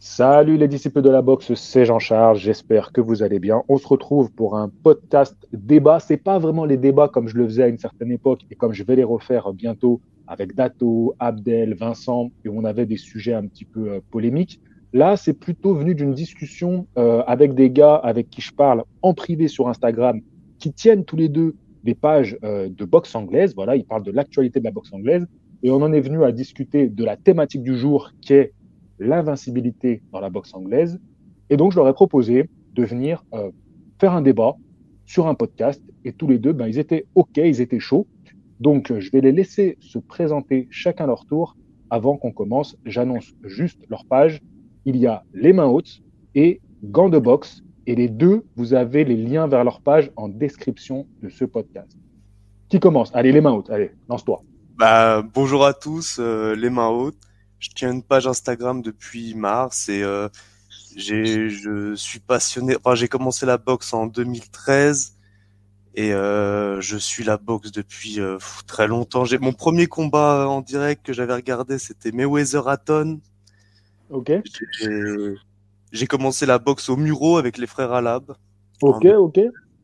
Salut les disciples de la boxe, c'est Jean-Charles, j'espère que vous allez bien. On se retrouve pour un podcast débat. C'est pas vraiment les débats comme je le faisais à une certaine époque et comme je vais les refaire bientôt avec Dato, Abdel, Vincent, et on avait des sujets un petit peu polémiques. Là, c'est plutôt venu d'une discussion avec des gars avec qui je parle en privé sur Instagram, qui tiennent tous les deux des pages de boxe anglaise. Voilà, ils parlent de l'actualité de la boxe anglaise. Et on en est venu à discuter de la thématique du jour qui est l'invincibilité dans la boxe anglaise. Et donc, je leur ai proposé de venir faire un débat sur un podcast. Et tous les deux, ben, ils étaient OK, ils étaient chauds. Donc, je vais les laisser se présenter chacun leur tour avant qu'on commence. J'annonce juste leur page. Il y a les mains hautes et gants de boxe. Et les deux, vous avez les liens vers leur page en description de ce podcast. Qui commence? Allez, les mains hautes. Allez, lance-toi. Bonjour à tous, les mains hautes. Je tiens une page Instagram depuis mars et je suis passionné. Enfin, j'ai commencé la boxe en 2013 et je suis la boxe depuis très longtemps. J'ai mon premier combat en direct que j'avais regardé, c'était Mayweather-Hatton. OK? J'ai j'ai commencé la boxe au Muro avec les frères Alab. OK, OK.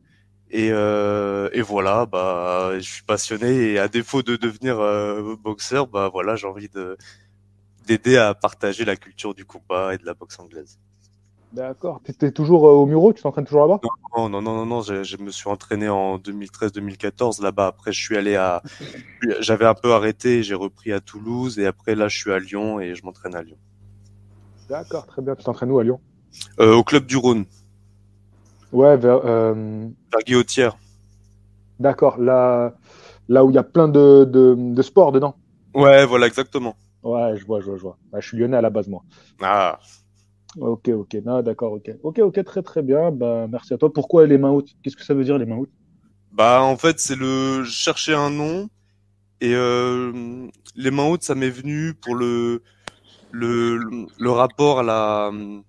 Et voilà, je suis passionné et à défaut de devenir boxeur, voilà, j'ai envie de d'aider à partager la culture du combat et de la boxe anglaise. D'accord. Tu es toujours au Muro? Tu t'entraînes toujours là-bas? Non, je me suis entraîné en 2013-2014 là-bas. Après, j'avais un peu arrêté, j'ai repris à Toulouse et après là, je suis à Lyon et je m'entraîne à Lyon. D'accord, très bien. Tu t'entraînes où à Lyon? Au club du Rhône, Ouais, vers Guillotière. d'accord. Là où il y a plein de sports dedans. Ouais, voilà, exactement. Ouais, je vois. Bah, je suis lyonnais à la base, moi. Ah, Ok, ok. Non, d'accord, ok. Ok, ok, très, très bien. Bah, merci à toi. Pourquoi les mains hautes? Qu'est-ce que ça veut dire, les mains hautes? en fait, je cherchais un nom et les mains hautes, ça m'est venu pour le rapport à la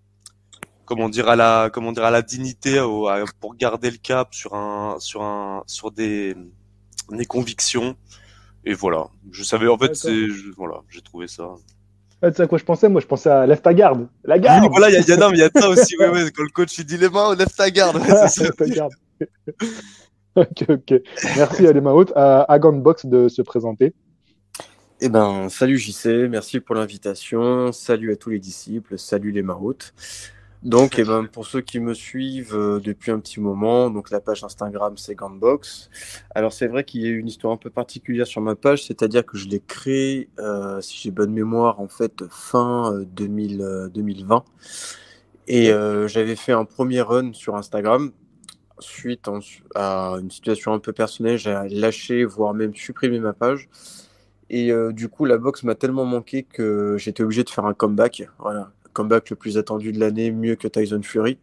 à la dignité pour garder le cap sur des convictions et voilà, je savais en fait D'accord. voilà, j'ai trouvé ça. Ah, tu sais à quoi je pensais? Moi, je pensais à lève ta garde. La Oui, garde! voilà, non, mais il y a de ça aussi, ouais, quand le coach il dit les mains, lève ta garde, ouais, c'est ça. Lève ta garde. Ok, ok. Merci à les mains hautes, à Gantbox de se présenter. Eh ben, salut JC, merci pour l'invitation. Salut à tous les disciples, salut les maroutes. Donc, pour ceux qui me suivent depuis un petit moment, donc la page Instagram c'est Gantbox. Alors c'est vrai qu'il y a eu une histoire un peu particulière sur ma page, c'est-à-dire que je l'ai créée, si j'ai bonne mémoire, en fait fin 2020. Et Ok. j'avais fait un premier run sur Instagram. À une situation un peu personnelle, j'ai lâché, voire même supprimé ma page. Et du coup, la boxe m'a tellement manqué que j'étais obligé de faire un comeback. Voilà, comeback le plus attendu de l'année, mieux que Tyson Fury.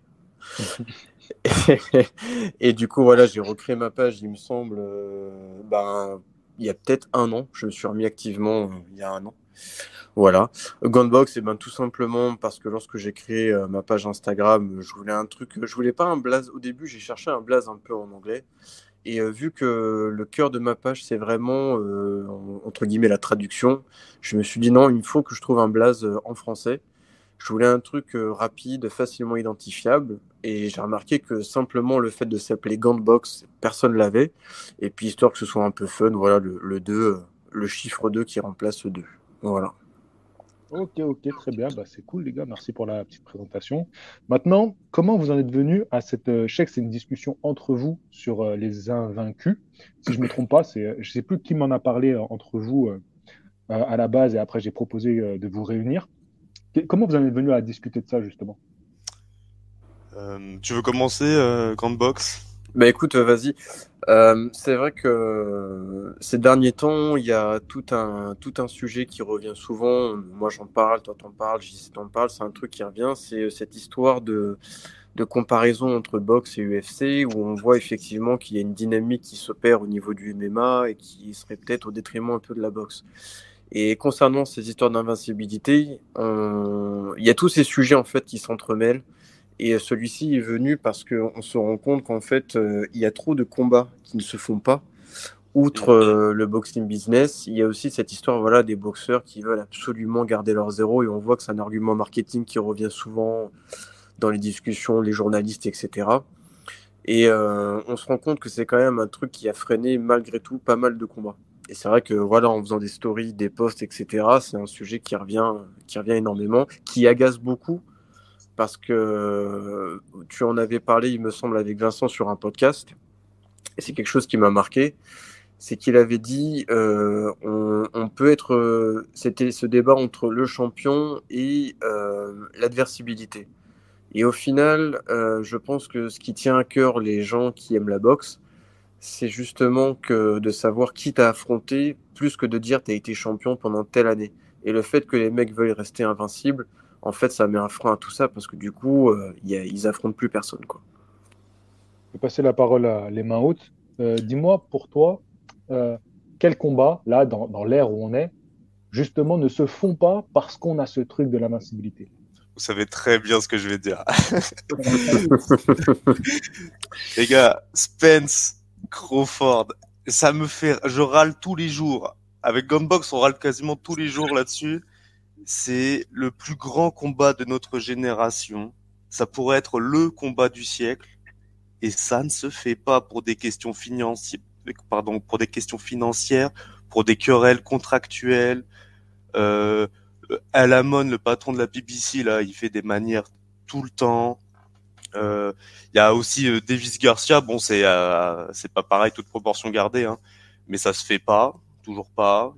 Et du coup, voilà, j'ai recréé ma page, il me semble, il y a peut-être un an. Je me suis remis activement il y a un an. Voilà. Gunbox, et ben tout simplement parce que lorsque j'ai créé ma page Instagram, je voulais un truc, je voulais pas un blaze. Au début, j'ai cherché un blaze un peu en anglais. Et vu que le cœur de ma page, c'est vraiment, entre guillemets, la traduction, je me suis dit non, il faut que je trouve un blaze en français. Je voulais un truc rapide, facilement identifiable. Et j'ai remarqué que simplement le fait de s'appeler Gantbox, personne l'avait. Et puis, histoire que ce soit un peu fun, voilà, le 2, le chiffre 2 qui remplace le 2. Voilà. Ok, ok, très bien. Bah, c'est cool, les gars. Merci pour la petite présentation. Maintenant, comment vous en êtes venu à cette. Je sais que c'est une discussion entre vous sur les invaincus. Si je ne me trompe pas, je ne sais plus qui m'en a parlé entre vous à la base et après j'ai proposé de vous réunir. Comment vous en êtes venu à discuter de ça, justement? Tu veux commencer grande box? Bah écoute, vas-y. C'est vrai que ces derniers temps, il y a tout un sujet qui revient souvent. Moi, j'en parle, toi, t'en parles, JC t'en parle. C'est un truc qui revient. C'est cette histoire de comparaison entre boxe et UFC où on voit effectivement qu'il y a une dynamique qui s'opère au niveau du MMA et qui serait peut-être au détriment un peu de la boxe. Et concernant ces histoires d'invincibilité, il y a tous ces sujets en fait qui s'entremêlent. Et celui-ci est venu parce qu'on se rend compte qu'en fait, il y a trop de combats qui ne se font pas outre le boxing business, il y a aussi cette histoire voilà, des boxeurs qui veulent absolument garder leur zéro et on voit que c'est un argument marketing qui revient souvent dans les discussions, les journalistes, etc. Et on se rend compte que c'est quand même un truc qui a freiné malgré tout pas mal de combats. Et c'est vrai que voilà, en faisant des stories, des posts, etc., c'est un sujet qui revient énormément, qui agace beaucoup parce que tu en avais parlé, il me semble, avec Vincent sur un podcast. Et c'est quelque chose qui m'a marqué. C'est qu'il avait dit on peut être c'était ce débat entre le champion et l'adversibilité. Et au final, je pense que ce qui tient à cœur les gens qui aiment la boxe, c'est justement que de savoir qui t'as affronté, plus que de dire t'as été champion pendant telle année. Et le fait que les mecs veuillent rester invincibles, en fait, ça met un frein à tout ça parce que du coup, ils affrontent plus personne, quoi. Je vais passer la parole à les mains hautes. Dis-moi, pour toi, euh, quels combats, là, dans l'ère où on est, justement, ne se font pas parce qu'on a ce truc de l'invincibilité? Vous savez très bien ce que je vais dire. Les gars, Spence, Crawford, ça me fait, je râle tous les jours. Avec Gunbox, on râle quasiment tous les jours là-dessus. C'est le plus grand combat de notre génération. Ça pourrait être le combat du siècle. Et ça ne se fait pas pour des questions financières, pour des questions financières, pour des querelles contractuelles. Euh, Al Hammond, le patron de la BBC, là, il fait des manières tout le temps. Il y a aussi Davis Garcia. Bon, c'est pas pareil, toute proportion gardée, hein, mais ça se fait pas, toujours pas.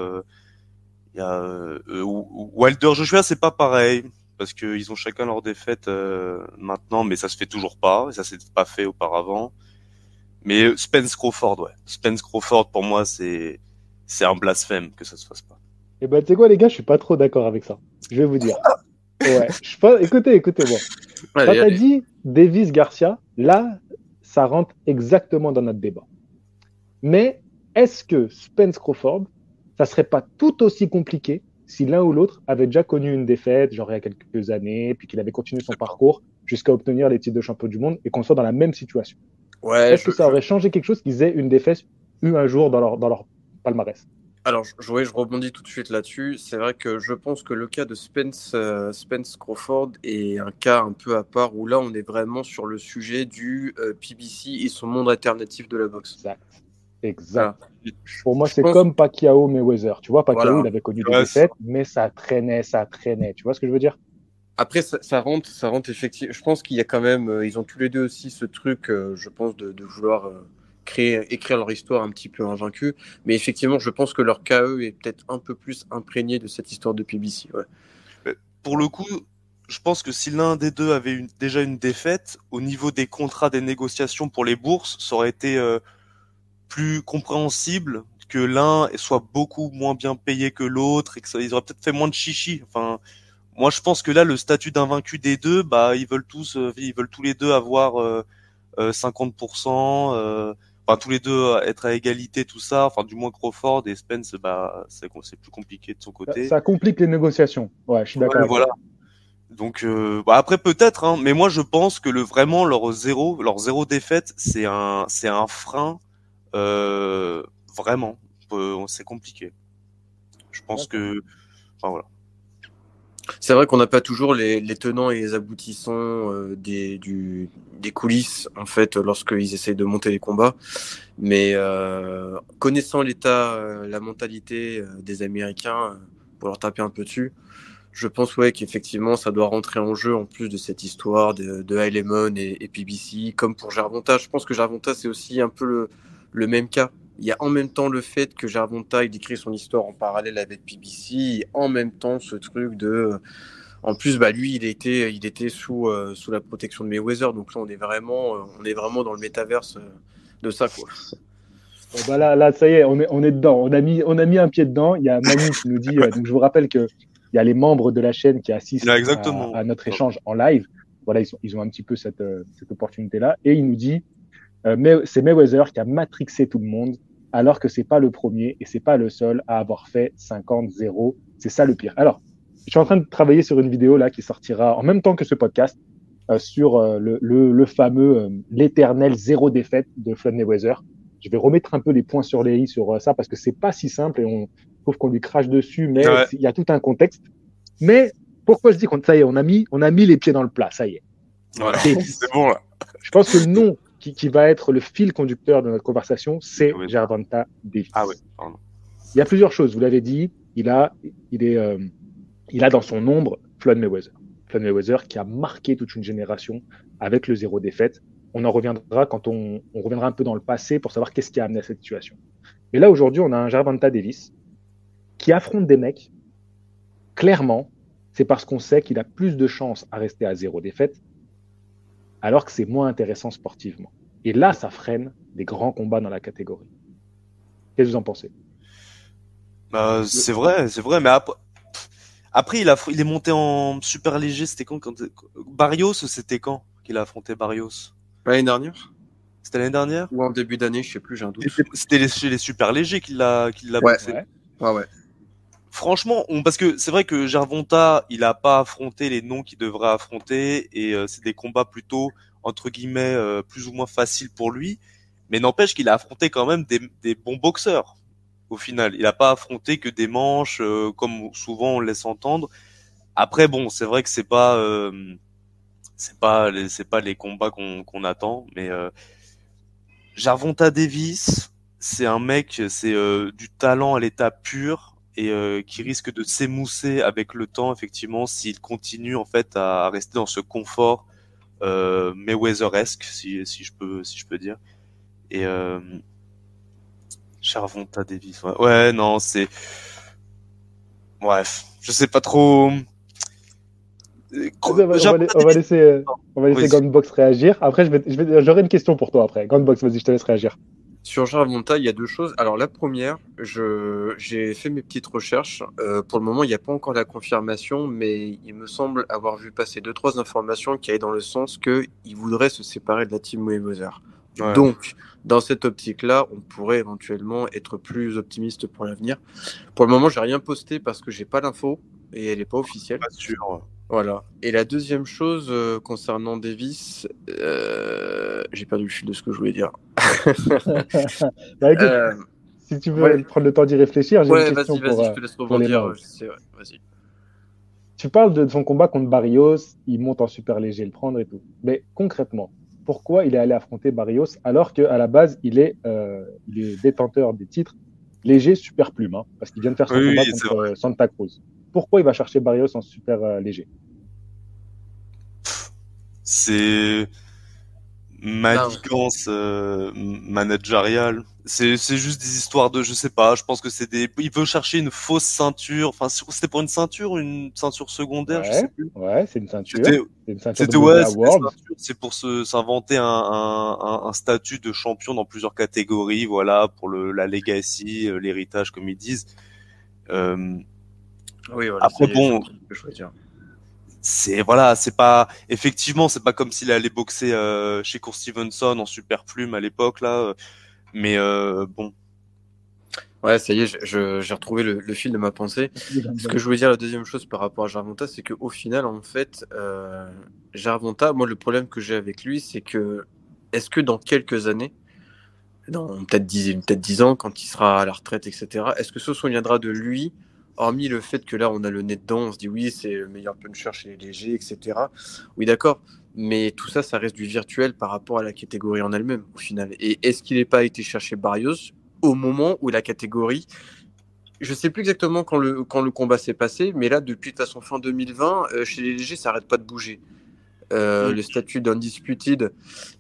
Wilder Joshua, c'est pas pareil parce que ils ont chacun leur défaite maintenant, mais ça se fait toujours pas. Et ça s'est pas fait auparavant. Mais Spence Crawford, ouais. Spence Crawford, pour moi, c'est un blasphème que ça se fasse pas. Eh ben, tu sais quoi, les gars, je suis pas trop d'accord avec ça. Je vais vous dire. Ouais, écoutez-moi. Quand Allez, tu as allez. dit Davis Garcia, là, ça rentre exactement dans notre débat. Mais est-ce que Spence Crawford, ça serait pas tout aussi compliqué si l'un ou l'autre avait déjà connu une défaite, genre il y a quelques années, puis qu'il avait continué son parcours jusqu'à obtenir les titres de champion du monde et qu'on soit dans la même situation? Ouais, Est-ce que ça aurait changé quelque chose qu'ils aient une défaite eu un jour dans leur palmarès? Alors, ouais, je rebondis tout de suite là-dessus. C'est vrai que je pense que le cas de Spence Crawford est un cas un peu à part où là, on est vraiment sur le sujet du PBC et son monde alternatif de la boxe. Exact. Voilà. Exact. Pour moi, Je c'est pense, comme Pacquiao Mayweather. Tu vois, Pacquiao, voilà. il avait connu des Ouais, défaites, mais ça traînait, ça traînait. Tu vois ce que je veux dire? Après, ça rentre effectivement. Je pense qu'il y a quand même, ils ont tous les deux aussi ce truc, je pense, de vouloir écrire leur histoire un petit peu invaincue. Mais effectivement, je pense que leur KE est peut-être un peu plus imprégné de cette histoire de PBC. Ouais. pour le coup, je pense que si l'un des deux avait déjà une défaite, au niveau des contrats, des négociations pour les bourses, ça aurait été plus compréhensible que l'un soit beaucoup moins bien payé que l'autre et que ils auraient peut-être fait moins de chichi. Enfin, moi, je pense que là, le statut d'invaincu des deux, bah, ils veulent tous les deux avoir 50%, enfin tous les deux être à égalité, tout ça. Enfin, du moins Crawford et Spence, bah, c'est plus compliqué de son côté. Ça complique les négociations. Ouais, je suis d'accord Ouais, avec voilà. toi. Donc bah après peut-être, hein, mais moi je pense que vraiment leur zéro défaite, c'est un frein vraiment. C'est compliqué. Je pense D'accord. que, enfin voilà. C'est vrai qu'on n'a pas toujours les tenants et les aboutissants des coulisses, en fait, lorsqu'ils essayent de monter les combats. Mais connaissant l'état, la mentalité des Américains, pour leur taper un peu dessus, je pense ouais, qu'effectivement, ça doit rentrer en jeu en plus de cette histoire de High Lemon et PBC, comme pour Gervonta. Je pense que Gervonta, c'est aussi un peu le même cas. Il y a en même temps le fait que Gervonta, il écrit son histoire en parallèle avec PBC, et en même temps ce truc de... En plus, bah, lui, il était sous la protection de Mayweather, donc là, on est vraiment dans le métaverse de ça, quoi. Bon, bah là, ça y est, on est dedans. On a mis un pied dedans. Il y a Manu qui nous dit, donc je vous rappelle qu'il y a les membres de la chaîne qui assistent Là, exactement. à notre échange en live. Voilà, ils ont un petit peu cette opportunité-là. Et il nous dit, mais c'est Mayweather qui a matrixé tout le monde, alors que c'est pas le premier et c'est pas le seul à avoir fait 50-0. C'est ça le pire. Alors, je suis en train de travailler sur une vidéo là qui sortira en même temps que ce podcast sur le fameux l'éternel zéro défaite de Floyd Mayweather, je vais remettre un peu les points sur les i sur ça parce que c'est pas si simple et on trouve qu'on lui crache dessus, mais il y a tout un contexte. Mais pourquoi je dis qu'on ça y est, on a mis les pieds dans le plat, ça y est. Voilà, c'est bon là. Je pense que le nom qui va être le fil conducteur de notre conversation, c'est Gervonta Davis. Ah oui, pardon. Il y a plusieurs choses. Vous l'avez dit, il a dans son ombre Floyd Mayweather. Floyd Mayweather qui a marqué toute une génération avec le 0 défaite. On en reviendra quand on reviendra un peu dans le passé pour savoir qu'est-ce qui a amené à cette situation. Mais là, aujourd'hui, on a un Gervonta Davis qui affronte des mecs. Clairement, c'est parce qu'on sait qu'il a plus de chances à rester à 0 défaite alors que c'est moins intéressant sportivement. Et là, ça freine des grands combats dans la catégorie. Qu'est-ce que vous en pensez? C'est vrai, mais après il est monté en super léger, c'était quand Barrios, c'était quand qu'il a affronté Barrios? L'année dernière? C'était l'année dernière? Ou en début d'année, je sais plus, j'ai un doute. C'était chez les super légers qu'il l'a boxé. Ouais. Franchement, parce que c'est vrai que Gervonta, il a pas affronté les noms qu'il devrait affronter et c'est des combats plutôt entre guillemets plus ou moins faciles pour lui, mais n'empêche qu'il a affronté quand même des bons boxeurs. Au final, il a pas affronté que des manches comme souvent on le laisse entendre. Après bon, c'est vrai que c'est pas les combats qu'on attend, mais Gervonta Davis, c'est un mec, c'est du talent à l'état pur et qui risque de s'émousser avec le temps effectivement s'il continue en fait à rester dans ce confort Mayweather-esque si je peux dire. Et Gervonta Davis, ouais non c'est bref, je sais pas trop. On va laisser Gunbox réagir. Après, j'aurai une question pour toi après. Gunbox, vas-y, je te laisse réagir. Sur Gervonta, il y a deux choses. Alors la première, j'ai fait mes petites recherches. Pour le moment, il n'y a pas encore la confirmation, mais il me semble avoir vu passer 2-3 informations qui allaient dans le sens qu'il voudrait se séparer de la team Mayweather. Ouais. Donc, dans cette optique-là, on pourrait éventuellement être plus optimiste pour l'avenir. Pour le moment, j'ai rien posté parce que j'ai pas l'info et elle n'est pas officielle. Pas sûr. Voilà. Et la deuxième chose concernant Davis, j'ai perdu le fil de ce que je voulais dire. Bah, écoute, si tu veux prendre le temps d'y réfléchir, j'ai une question vas-y, je te laisse rebondir. Vas-y. Tu parles de son combat contre Barrios, il monte en super léger, le prendre et tout. Mais concrètement, pourquoi il est allé affronter Barrios alors qu'à la base, il est détenteur des titres léger super plume, hein, parce qu'il vient de faire son combat contre Santa Cruz. Pourquoi il va chercher Barrios en super léger? C'est manigance managériale. C'est juste des histoires de, je sais pas, je pense que il veut chercher une fausse ceinture. Enfin, c'était pour une ceinture secondaire, je sais plus. Ouais, c'est une ceinture. C'est pour s'inventer un statut de champion dans plusieurs catégories, voilà, pour la legacy, l'héritage, comme ils disent. Oui, voilà. Après, bon. C'est pas comme s'il allait boxer chez Court Stevenson en super plume à l'époque là, mais bon. Ouais, ça y est, j'ai retrouvé le fil de ma pensée. Ce que je voulais dire, la deuxième chose par rapport à Gervonta, c'est qu'au final, en fait, Gervonta, moi, le problème que j'ai avec lui, c'est que est-ce que dans quelques années, dans peut-être 10 ans, quand il sera à la retraite, etc., est-ce que ce souviendra de lui? Hormis le fait que là, on a le nez dedans, on se dit oui, c'est le meilleur puncher chez les légers, etc. Oui, d'accord. Mais tout ça, ça reste du virtuel par rapport à la catégorie en elle-même, au final. Et est-ce qu'il n'est pas été chercher Barrios au moment où la catégorie... Je ne sais plus exactement quand le combat s'est passé, mais là, depuis de toute façon fin 2020, chez les légers, ça n'arrête pas de bouger. Le statut d'undisputed,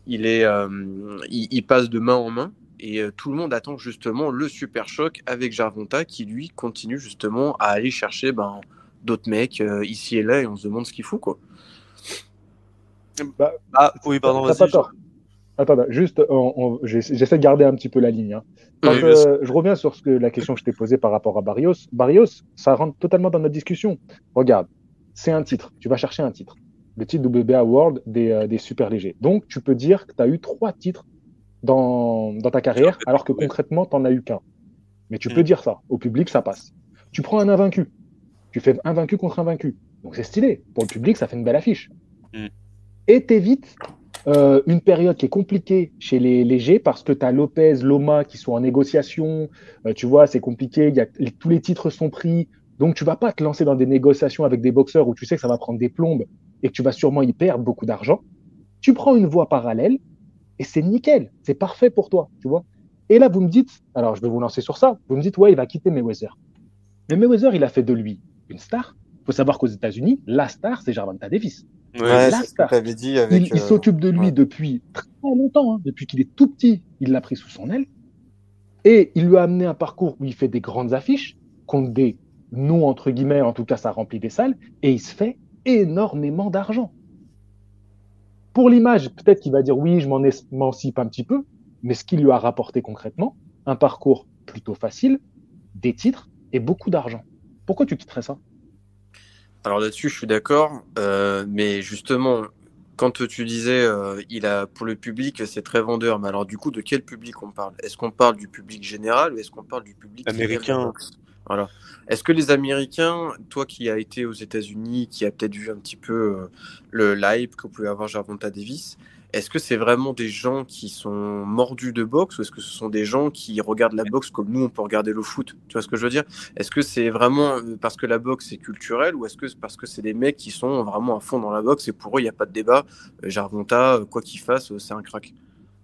il passe de main en main. Et tout le monde attend justement le super choc avec Gervonta qui, lui, continue justement à aller chercher d'autres mecs ici et là et on se demande ce qu'il fout, quoi. Oui, pardon, vas-y. T'as pas tort. Attends, juste, j'essaie de garder un petit peu la ligne. Hein. Je reviens sur la question que je t'ai posée par rapport à Barrios. Barrios, ça rentre totalement dans notre discussion. Regarde, c'est un titre. Tu vas chercher un titre. Le titre WBA World des super légers. Donc, tu peux dire que tu as eu 3 titres dans ta carrière, alors que concrètement, tu n'en as eu qu'un. Mais tu peux dire ça. Au public, ça passe. Tu prends un invaincu. Tu fais un vaincu contre un vaincu. Donc, c'est stylé. Pour le public, ça fait une belle affiche. Et t'évites Une période qui est compliquée chez les légers parce que tu as Lopez, Loma qui sont en négociation. Tu vois, c'est compliqué. Tous les titres sont pris. Donc, tu vas pas te lancer dans des négociations avec des boxeurs où tu sais que ça va prendre des plombes et que tu vas sûrement y perdre beaucoup d'argent. Tu prends une voie parallèle et c'est nickel. C'est parfait pour toi, tu vois. Et là, vous me dites, alors je vais vous lancer sur ça. Vous me dites, ouais, il va quitter Mayweather. Mais Mayweather, il a fait de lui une star. Il faut savoir qu'aux États-Unis, la star, c'est Gervonta Davis. Ouais, Ouais, La c'est ce que tu star. avais dit avec. Il s'occupe de lui Ouais. depuis très longtemps, hein. Depuis qu'il est tout petit, il l'a pris sous son aile. Et il lui a amené un parcours où il fait des grandes affiches, contre des noms, entre guillemets, en tout cas, ça remplit des salles, et il se fait énormément d'argent. Pour l'image, peut-être qu'il va dire oui, je m'émancipe un petit peu, mais ce qu'il lui a rapporté concrètement, un parcours plutôt facile, des titres et beaucoup d'argent. Pourquoi tu quitterais ça? Alors là-dessus, je suis d'accord, mais justement, quand tu disais, il a pour le public, c'est très vendeur. Mais alors du coup, de quel public on parle? Est-ce qu'on parle du public général ou est-ce qu'on parle du public qui aime la américain. boxe? Voilà. Est-ce que les Américains, toi qui as été aux États-Unis, qui a peut-être vu un petit peu le hype que pouvait avoir Gervonta Davis, est-ce que c'est vraiment des gens qui sont mordus de boxe ou est-ce que ce sont des gens qui regardent la boxe comme nous on peut regarder le foot? Tu vois ce que je veux dire? Est-ce que c'est vraiment parce que la boxe c'est culturel ou est-ce que c'est parce que c'est des mecs qui sont vraiment à fond dans la boxe et pour eux il n'y a pas de débat, Gervonta, quoi qu'il fasse, c'est un crack.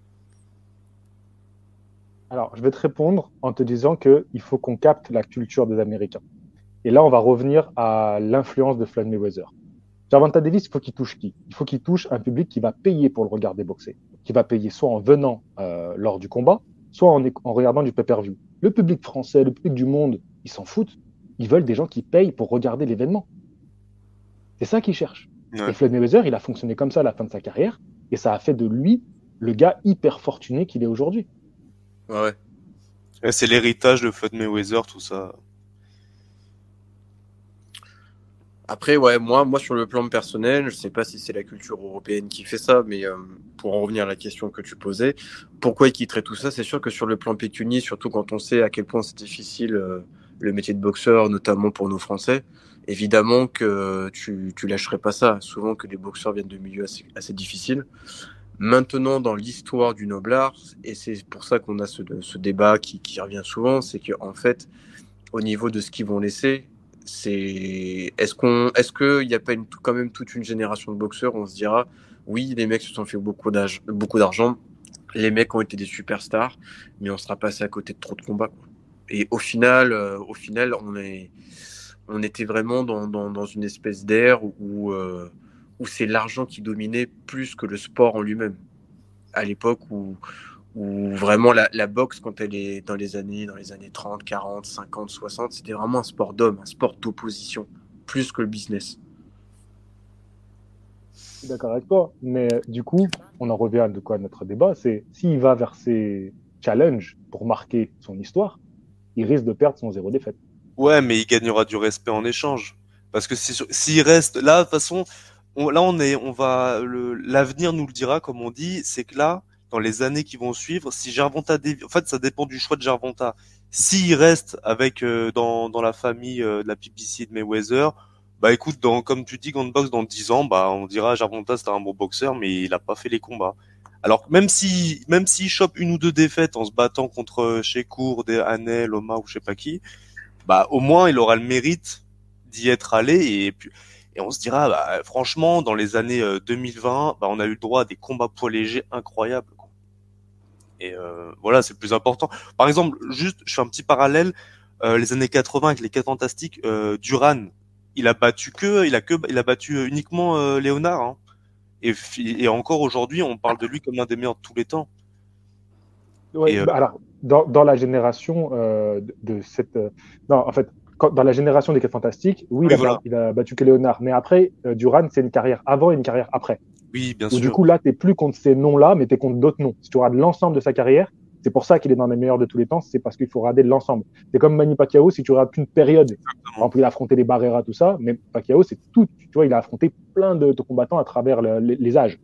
Alors, je vais te répondre en te disant qu'il faut qu'on capte la culture des Américains. Et là, on va revenir à l'influence de Floyd Mayweather. Gervonta Davis, il faut qu'il touche qui? Il faut qu'il touche un public qui va payer pour le regarder boxer, qui va payer soit en venant lors du combat, soit en regardant du pay-per-view. Le public français, le public du monde, ils s'en foutent. Ils veulent des gens qui payent pour regarder l'événement. C'est ça qu'ils cherchent. Et Ouais. Floyd Mayweather, il a fonctionné comme ça à la fin de sa carrière, et ça a fait de lui le gars hyper fortuné qu'il est aujourd'hui. Ouais, ouais. Ouais, c'est l'héritage de Floyd Mayweather, tout ça. Après, ouais, moi sur le plan personnel, je sais pas si c'est la culture européenne qui fait ça, mais pour en revenir à la question que tu posais, pourquoi ils quitteraient tout ça? C'est sûr que sur le plan pécunier, surtout quand on sait à quel point c'est difficile le métier de boxeur, notamment pour nos Français, évidemment que tu lâcherais pas ça. Souvent que les boxeurs viennent de milieux assez difficiles. Maintenant, dans l'histoire du noblard, et c'est pour ça qu'on a ce débat qui revient souvent, c'est qu'en fait, au niveau de ce qu'ils vont laisser, c'est est-ce qu'il n'y a pas quand même toute une génération de boxeurs où on se dira oui, les mecs se sont fait beaucoup d'argent, les mecs ont été des superstars, mais on sera passé à côté de trop de combats, quoi. Et au final, on était vraiment dans une espèce d'ère où c'est l'argent qui dominait plus que le sport en lui-même. À l'époque où vraiment la boxe, quand elle est dans les années 30, 40, 50, 60, c'était vraiment un sport d'homme, un sport d'opposition, plus que le business. Je suis d'accord avec toi, mais du coup, on en revient à de quoi notre débat, c'est s'il va vers ces challenges pour marquer son histoire, il risque de perdre son zéro défaite. Ouais, mais il gagnera du respect en échange. Parce que s'il reste là, de toute façon, là l'avenir nous le dira, comme on dit, c'est que là, dans les années qui vont suivre, si Gervonta, en fait, ça dépend du choix de Gervonta. S'il reste avec dans la famille de la PBC de Mayweather, bah écoute, comme tu dis, Gunbox dans 10 ans, bah on dira Gervonta c'était un bon boxeur, mais il a pas fait les combats. Alors que même s'il chope une ou deux défaites en se battant contre Shekur, Haney, Loma ou je sais pas qui, bah au moins il aura le mérite d'y être allé et on se dira bah, franchement dans les années 2020 bah, on a eu le droit à des combats poids légers incroyables quoi. Et voilà c'est le plus important. Par exemple juste je fais un petit parallèle les années 80 avec les 4 fantastiques Duran il a battu uniquement Léonard hein. Et encore aujourd'hui on parle de lui comme l'un des meilleurs de tous les temps Ouais, et bah alors, dans la génération de cette. Non, en fait, dans la génération des 4 Fantastiques, oui, oui voilà il a battu que Léonard. Mais après, Duran, c'est une carrière avant et une carrière après. oui bien Où du sûr coup, là, tu n'es plus contre ces noms-là, mais tu es contre d'autres noms. Si tu regardes l'ensemble de sa carrière, c'est pour ça qu'il est dans les meilleurs de tous les temps, c'est parce qu'il faut regarder l'ensemble. C'est comme Manny Pacquiao, si tu regardes qu'une période. Par exemple, il a affronté les Barrera, tout ça, mais Pacquiao, c'est tout. Tu vois, il a affronté plein de combattants à travers les âges.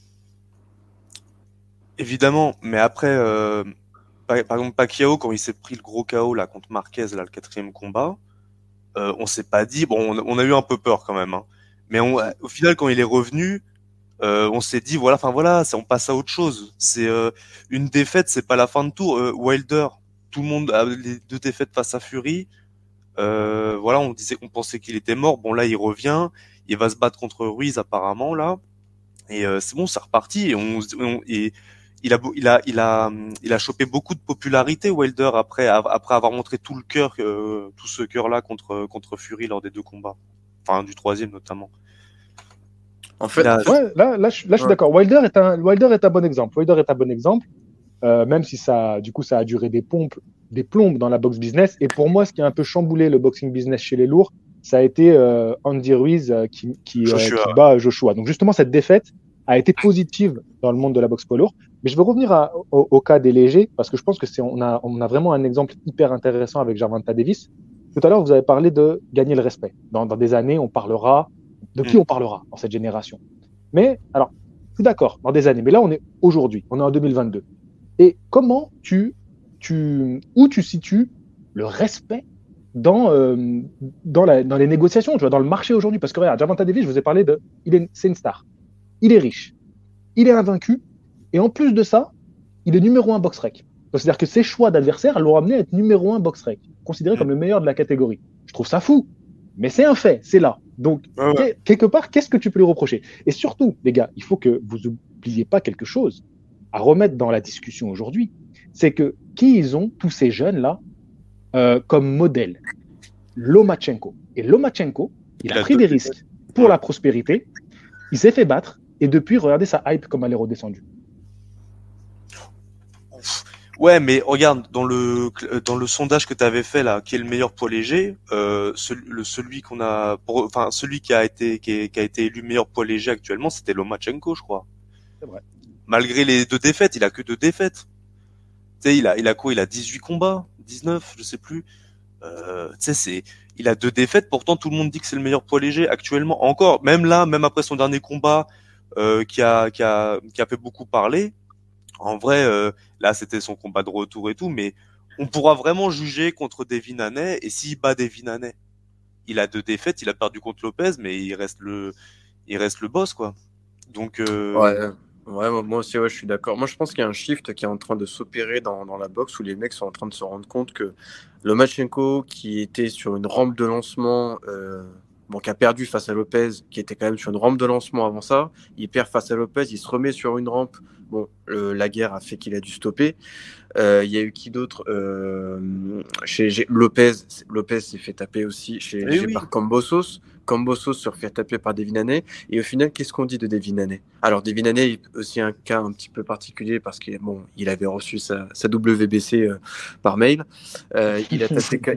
évidemment mais après par exemple Pacquiao quand il s'est pris le gros KO là contre Marquez là le quatrième combat on s'est pas dit bon on a eu un peu peur quand même hein. Mais au final quand il est revenu On s'est dit voilà, enfin voilà, on passe à autre chose. C'est une défaite, c'est pas la fin de tour. Wilder, tout le monde a les 2 défaites face à Fury. Voilà, on pensait qu'il était mort. Bon là, il revient, il va se battre contre Ruiz apparemment là, et c'est bon, c'est reparti. Et il a chopé beaucoup de popularité Wilder après avoir montré tout le cœur, tout ce cœur là contre Fury lors des 2 combats, enfin du 3e notamment. En fait, ouais, là, je suis d'accord. Wilder est un bon exemple. Wilder est un bon exemple, même si ça a duré des plombes dans la boxe business. Et pour moi, ce qui a un peu chamboulé le boxing business chez les lourds, ça a été Andy Ruiz qui bat Joshua. Donc justement, cette défaite a été positive dans le monde de la boxe poids lourd. Mais je veux revenir au cas des légers, parce que je pense que on a vraiment un exemple hyper intéressant avec Gervonta Davis. Tout à l'heure, vous avez parlé de gagner le respect. Dans des années, on parlera de qui on parlera dans cette génération. Mais alors, je suis d'accord, dans des années. Mais là, on est aujourd'hui, on est en 2022. Et comment où tu situes le respect dans les négociations, tu vois, dans le marché aujourd'hui? Parce que regarde, Gervonta Davis, je vous ai parlé c'est une star. Il est riche, il est invaincu, et en plus de ça, il est numéro 1 box-rec. C'est-à-dire que ses choix d'adversaires l'ont amené à être numéro 1 box-rec, considéré comme le meilleur de la catégorie. Je trouve ça fou, mais c'est un fait, c'est là. Donc, quelque part, qu'est-ce que tu peux lui reprocher? Et surtout, les gars, il faut que vous n'oubliez pas quelque chose à remettre dans la discussion aujourd'hui, c'est que qui ils ont, tous ces jeunes-là, comme modèle? Lomachenko. Et Lomachenko, il a pris des risques pour la prospérité, il s'est fait battre, et depuis, regardez sa hype comme elle est redescendue. Ouais, mais regarde, dans le sondage que tu avais fait là, qui est le meilleur poids léger, celui qui a été élu meilleur poids léger actuellement, c'était Lomachenko, je crois. C'est vrai. Malgré les 2 défaites, il a que 2 défaites. Tu sais, il a quoi? Il a 18 combats, 19, je sais plus. Tu sais, il a 2 défaites, pourtant tout le monde dit que c'est le meilleur poids léger actuellement. Encore, même là, même après son dernier combat, qui a fait beaucoup parler. En vrai, là, c'était son combat de retour et tout, mais on pourra vraiment juger contre Devin Haney, et s'il bat Devin Haney, il a 2 défaites, il a perdu contre Lopez, mais il reste le boss, quoi. Donc, Ouais, moi aussi, ouais, je suis d'accord. Moi, je pense qu'il y a un shift qui est en train de s'opérer dans la boxe où les mecs sont en train de se rendre compte que Lomachenko, qui était sur une rampe de lancement, qui a perdu face à Lopez, qui était quand même sur une rampe de lancement avant ça, il perd face à Lopez, il se remet sur une rampe. Bon, la guerre a fait qu'il a dû stopper. Il y a eu qui d'autre chez Lopez s'est fait taper aussi par Kambosos. Kambosos se fait taper par Devin Haney. Et au final, qu'est-ce qu'on dit de Devin Haney? Alors, Devin Haney est aussi un cas un petit peu particulier parce qu'il avait reçu sa WBC par mail. Il a tapé...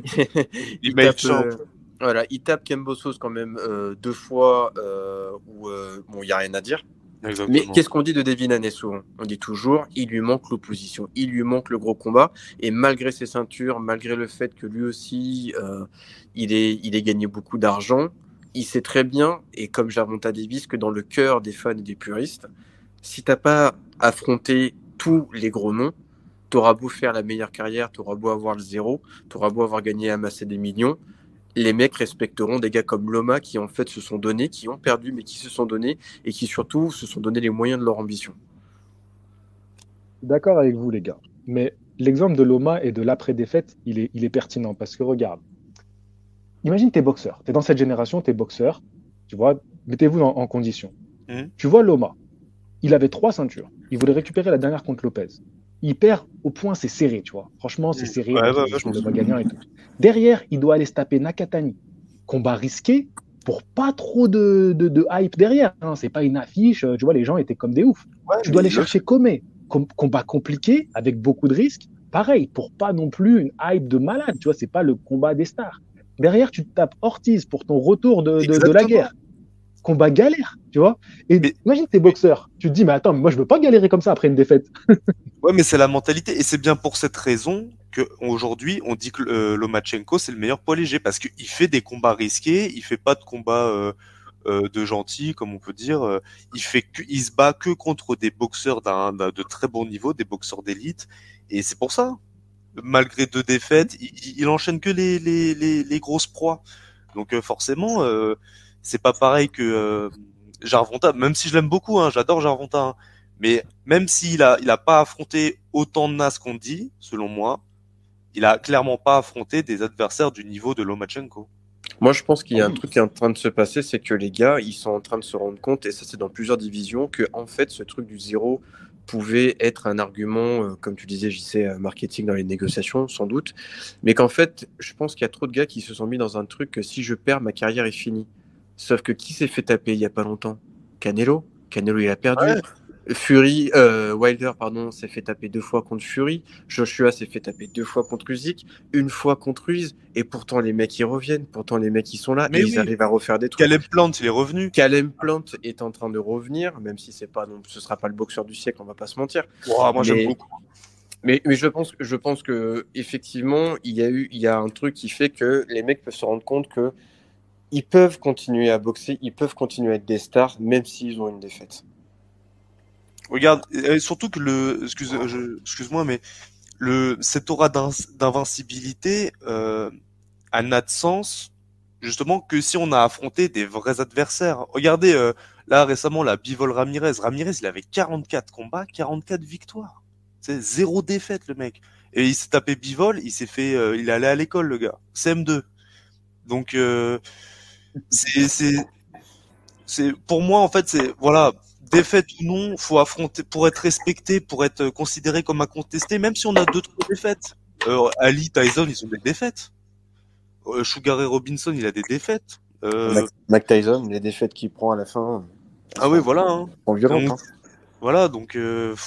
il tape Kambosos quand même 2 fois où il n'y a rien à dire. Exactement. Mais qu'est-ce qu'on dit de Devin Haney souvent? On dit toujours, il lui manque l'opposition, il lui manque le gros combat. Et malgré ses ceintures, malgré le fait que lui aussi, il ait gagné beaucoup d'argent, il sait très bien, et comme Gervonta Davis, que dans le cœur des fans et des puristes, si t'as pas affronté tous les gros noms, t'auras beau faire la meilleure carrière, t'auras beau avoir le 0, t'auras beau avoir gagné et amassé des millions, les mecs respecteront des gars comme Loma qui en fait se sont donnés, qui ont perdu mais qui se sont donnés et qui surtout se sont donné les moyens de leur ambition. D'accord avec vous les gars, mais l'exemple de Loma et de l'après-défaite, il est pertinent parce que regarde, imagine t'es boxeur, t'es dans cette génération, t'es boxeur, tu vois, mettez-vous en condition. Tu vois Loma, il avait 3 ceintures, il voulait récupérer la dernière contre Lopez. Il perd au point, c'est serré, tu vois. Franchement, c'est serré. Le combat gagnant et tout. Derrière, il doit aller se taper Nakatani. Combat risqué pour pas trop de hype derrière. Hein. C'est pas une affiche. Tu vois, les gens étaient comme des oufs. Tu dois aller chercher Comé. Combat compliqué, avec beaucoup de risques. Pareil, pour pas non plus une hype de malade. Tu vois, c'est pas le combat des stars. Derrière, tu te tapes Ortiz pour ton retour de la guerre. Combat galère, tu vois. Et imagine t'es boxeur. Tu te dis, mais attends, moi je veux pas galérer comme ça après une défaite. Ouais, mais c'est la mentalité. Et c'est bien pour cette raison qu'aujourd'hui, on dit que Lomachenko, c'est le meilleur poids léger. Parce qu'il fait des combats risqués, il fait pas de combats de gentils, comme on peut dire. Il se bat que contre des boxeurs de très bon niveau, des boxeurs d'élite. Et c'est pour ça. Malgré 2 défaites, il enchaîne que les grosses proies. Donc forcément, c'est pas pareil que Gervonta, même si je l'aime beaucoup, hein, j'adore Gervonta, hein, mais même s'il a pas affronté autant de nas qu'on dit, selon moi, il a clairement pas affronté des adversaires du niveau de Lomachenko. Moi, je pense qu'il y a un truc qui est en train de se passer, c'est que les gars, ils sont en train de se rendre compte, et ça c'est dans plusieurs divisions, que en fait, ce truc du zéro pouvait être un argument, comme tu disais, JC, marketing dans les négociations, sans doute, mais qu'en fait, je pense qu'il y a trop de gars qui se sont mis dans un truc que si je perds, ma carrière est finie. Sauf que qui s'est fait taper il y a pas longtemps? Canelo. Canelo, il a perdu. Ouais. Wilder, pardon, s'est fait taper 2 fois contre Fury. Joshua s'est fait taper 2 fois contre Usyk, 1 fois contre Ruiz. Et pourtant, les mecs, ils reviennent. Pourtant, les mecs, ils sont là. Mais et oui. Ils arrivent à refaire des trucs. Caleb Plant, il est revenu. Caleb Plant est en train de revenir, même si c'est pas, non, ce sera pas le boxeur du siècle, on va pas se mentir. Wow, moi, j'aime beaucoup. Mais je pense que effectivement, il y a un truc qui fait que les mecs peuvent se rendre compte que ils peuvent continuer à boxer, ils peuvent continuer à être des stars, même s'ils ont une défaite. Regarde, surtout que excuse-moi, mais cette aura d'invincibilité n'a de sens justement que si on a affronté des vrais adversaires. Regardez, là récemment, Bivol Ramirez. Ramirez, il avait 44 combats, 44 victoires. C'est 0 défaite, le mec. Et il s'est tapé Bivol, il est allé à l'école, le gars. CM2. Donc, pour moi, en fait, voilà, défaite ou non, faut affronter pour être respecté, pour être considéré comme incontesté, même si on a 2-3 défaites. Ali, Tyson, ils ont des défaites. Sugar Ray Robinson, il a des défaites. Mike Tyson, les défaites qu'il prend à la fin. Ah oui, voilà. Hein. Sont violentes. Donc, voilà, donc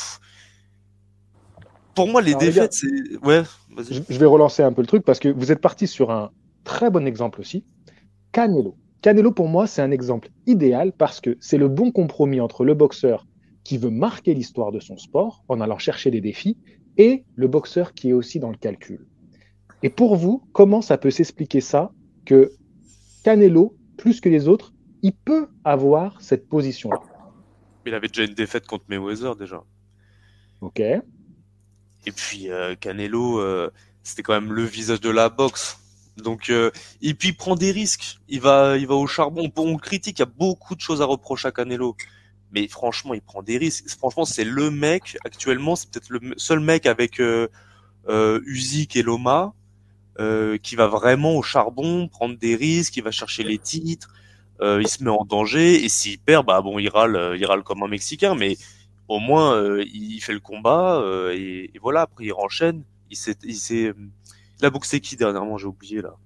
pour moi, les défaites, c'est... Ouais, vas-y. Je vais relancer un peu le truc parce que vous êtes parti sur un très bon exemple aussi. Canelo. Canelo, pour moi, c'est un exemple idéal parce que c'est le bon compromis entre le boxeur qui veut marquer l'histoire de son sport en allant chercher des défis et le boxeur qui est aussi dans le calcul. Et pour vous, comment ça peut s'expliquer ça que Canelo, plus que les autres, il peut avoir cette position-là? Il avait déjà une défaite contre Mayweather, déjà. Ok. Et puis, Canelo, c'était quand même le visage de la boxe. Donc, et puis il prend des risques. Il va au charbon. On le critique, il y a beaucoup de choses à reprocher à Canelo. Mais franchement, il prend des risques. Franchement, c'est le mec, actuellement, c'est peut-être le seul mec avec Usyk et Loma qui va vraiment au charbon, prendre des risques, il va chercher les titres, il se met en danger, et s'il perd, bah bon, il râle comme un Mexicain, mais au moins, il fait le combat, et voilà, après il enchaîne. Il a boxé qui dernièrement, j'ai oublié là.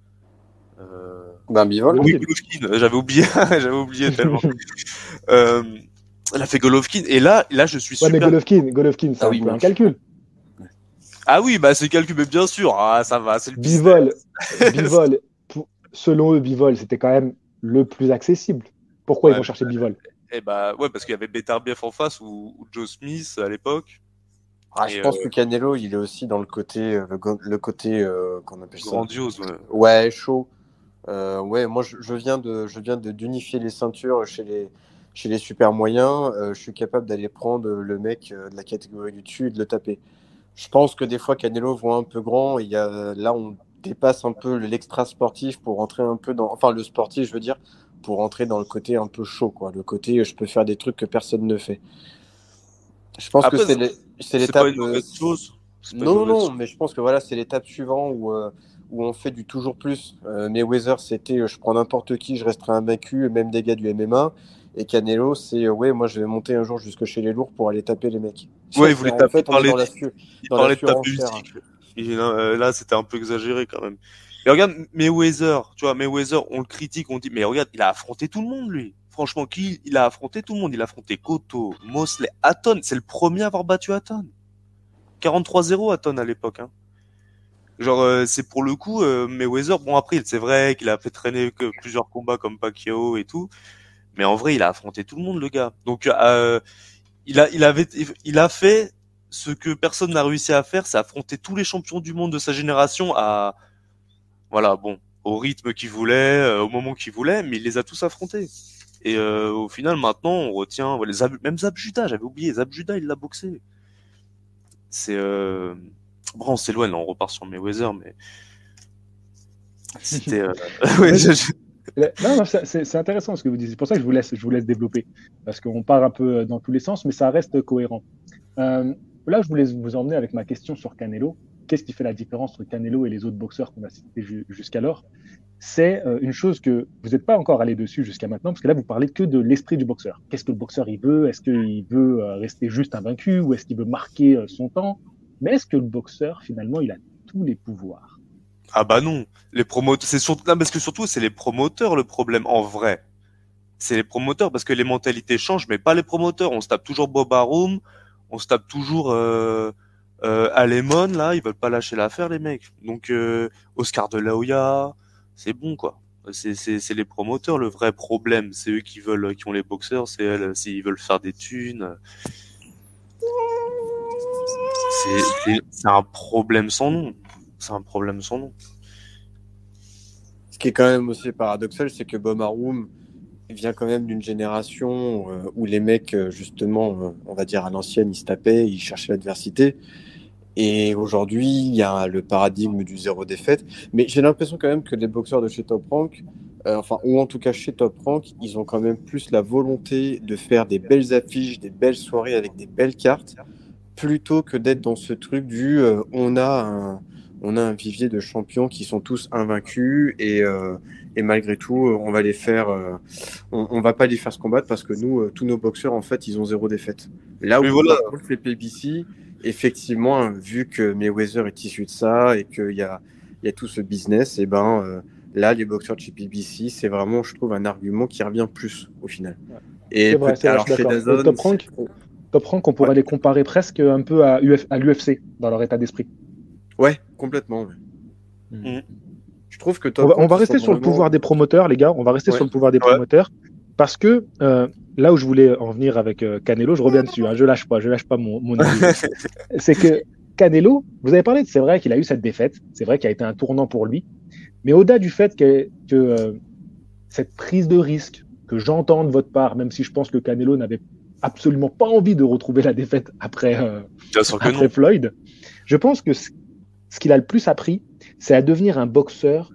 Bivol. Oui, Golovkin, j'avais oublié tellement. Elle a fait Golovkin, et là, je suis super. Ouais, mais Golovkin, c'est un peu un calcul. Ah oui, bah c'est calcul, mais bien sûr, ça va, c'est le Bivol, selon eux, Bivol, c'était quand même le plus accessible. Pourquoi ils vont chercher Bivol? Eh bah ouais, parce qu'il y avait Beterbiev en face ou Joe Smith à l'époque. Je pense que Canelo, il est aussi dans le côté qu'on appelle grandiose, ça. Ouais, chaud. Ouais, moi je viens d'unifier les ceintures chez les super moyens. Je suis capable d'aller prendre le mec de la catégorie du dessus et de le taper. Je pense que des fois Canelo voit un peu grand. Là, on dépasse un peu l'extra sportif pour rentrer un peu le sportif, je veux dire, pour rentrer dans le côté un peu chaud, quoi. Le côté, je peux faire des trucs que personne ne fait. Je pense que c'est l'étape. Pas une mauvaise chose. Non, mais je pense que voilà, c'est l'étape suivante où on fait du toujours plus. Mayweather, c'était je prends n'importe qui, je resterai invaincu, même des gars du MMA. Et Canelo, c'est moi je vais monter un jour jusque chez les lourds pour aller taper les mecs. Ouais, il voulait taper. Il parlait de taper Usyk. Là, c'était un peu exagéré quand même. Et regarde Mayweather, tu vois, on le critique, on dit, mais regarde, il a affronté tout le monde, lui. Franchement, il a affronté tout le monde. Il a affronté Cotto, Mosley, Hatton. C'est le premier à avoir battu Hatton. 43-0 Hatton à l'époque. Hein. Genre, c'est pour le coup, Mayweather, bon après, c'est vrai qu'il a fait traîner que plusieurs combats comme Pacquiao et tout. Mais en vrai, il a affronté tout le monde, le gars. Donc, il a fait ce que personne n'a réussi à faire, c'est affronter tous les champions du monde de sa génération au rythme qu'il voulait, au moment qu'il voulait, mais il les a tous affrontés. Et au final, maintenant, on retient même Zab Judah, j'avais oublié, Zab Judah, il l'a boxé. C'est bon, on s'éloigne, on repart sur Mayweather, mais c'était Non, non, c'est intéressant ce que vous dites. C'est pour ça que je vous laisse développer. Parce qu'on part un peu dans tous les sens, mais ça reste cohérent. Euh, Là, je voulais vous emmener avec ma question sur Canelo. Qu'est-ce qui fait la différence entre Canelo et les autres boxeurs qu'on a cités jusqu'alors? C'est une chose que vous n'êtes pas encore allé dessus jusqu'à maintenant, parce que là, vous parlez que de l'esprit du boxeur. Qu'est-ce que le boxeur il veut? Est-ce qu'il veut rester juste invaincu ou est-ce qu'il veut marquer son temps? Mais est-ce que le boxeur, finalement, il a tous les pouvoirs? Ah bah non, les promoteurs, c'est surtout, non, parce que surtout c'est les promoteurs le problème en vrai. C'est les promoteurs parce que les mentalités changent, mais pas les promoteurs. On se tape toujours Bob Arum, on se tape toujours Alemon là, ils veulent pas lâcher l'affaire les mecs. Donc Oscar de la Hoya, c'est bon quoi. C'est les promoteurs le vrai problème. C'est eux qui ont les boxeurs, c'est elles s'ils veulent faire des thunes. C'est un problème sans nom. C'est un problème sans nom. Ce qui est quand même aussi paradoxal, c'est que Bob Arum vient quand même d'une génération où les mecs, justement, on va dire à l'ancienne, ils se tapaient, ils cherchaient l'adversité. Et aujourd'hui, il y a le paradigme du zéro défaite. Mais j'ai l'impression quand même que les boxeurs de chez Top Rank, enfin, ou en tout cas chez Top Rank, ils ont quand même plus la volonté de faire des belles affiches, des belles soirées avec des belles cartes, plutôt que d'être dans ce truc du on a un vivier de champions qui sont tous invaincus et malgré tout, on va les faire, on va pas les faire se combattre parce que nous, tous nos boxeurs, en fait, ils ont zéro défaite. Là où Mais voilà. les PBC, effectivement, vu que Mayweather est issu de ça et il y a tout ce business, et là, les boxeurs de chez PBC, c'est vraiment, je trouve, un argument qui revient plus au final. Ouais. Et C'est vrai, je suis alors chez d'accord. DAZN, Top Rank, on pourrait ouais, les comparer presque un peu à l'UFC dans leur état d'esprit. ouais, complètement. Ouais. Mm. Je trouve que Top On Rank, va ils sont rester sur le vraiment. pouvoir des promoteurs, les gars. On va rester Ouais, sur le pouvoir des Ouais. promoteurs parce que là où je voulais en venir avec Canelo, je reviens dessus. Hein, je lâche pas mon idée. C'est que Canelo, vous avez parlé, c'est vrai qu'il a eu cette défaite. C'est vrai qu'il a été un tournant pour lui. Mais au-delà du fait que cette prise de risque que j'entends de votre part, même si je pense que Canelo n'avait absolument pas envie de retrouver la défaite Bien sûr que après non. Floyd, je pense que ce qu'il a le plus appris, c'est à devenir un boxeur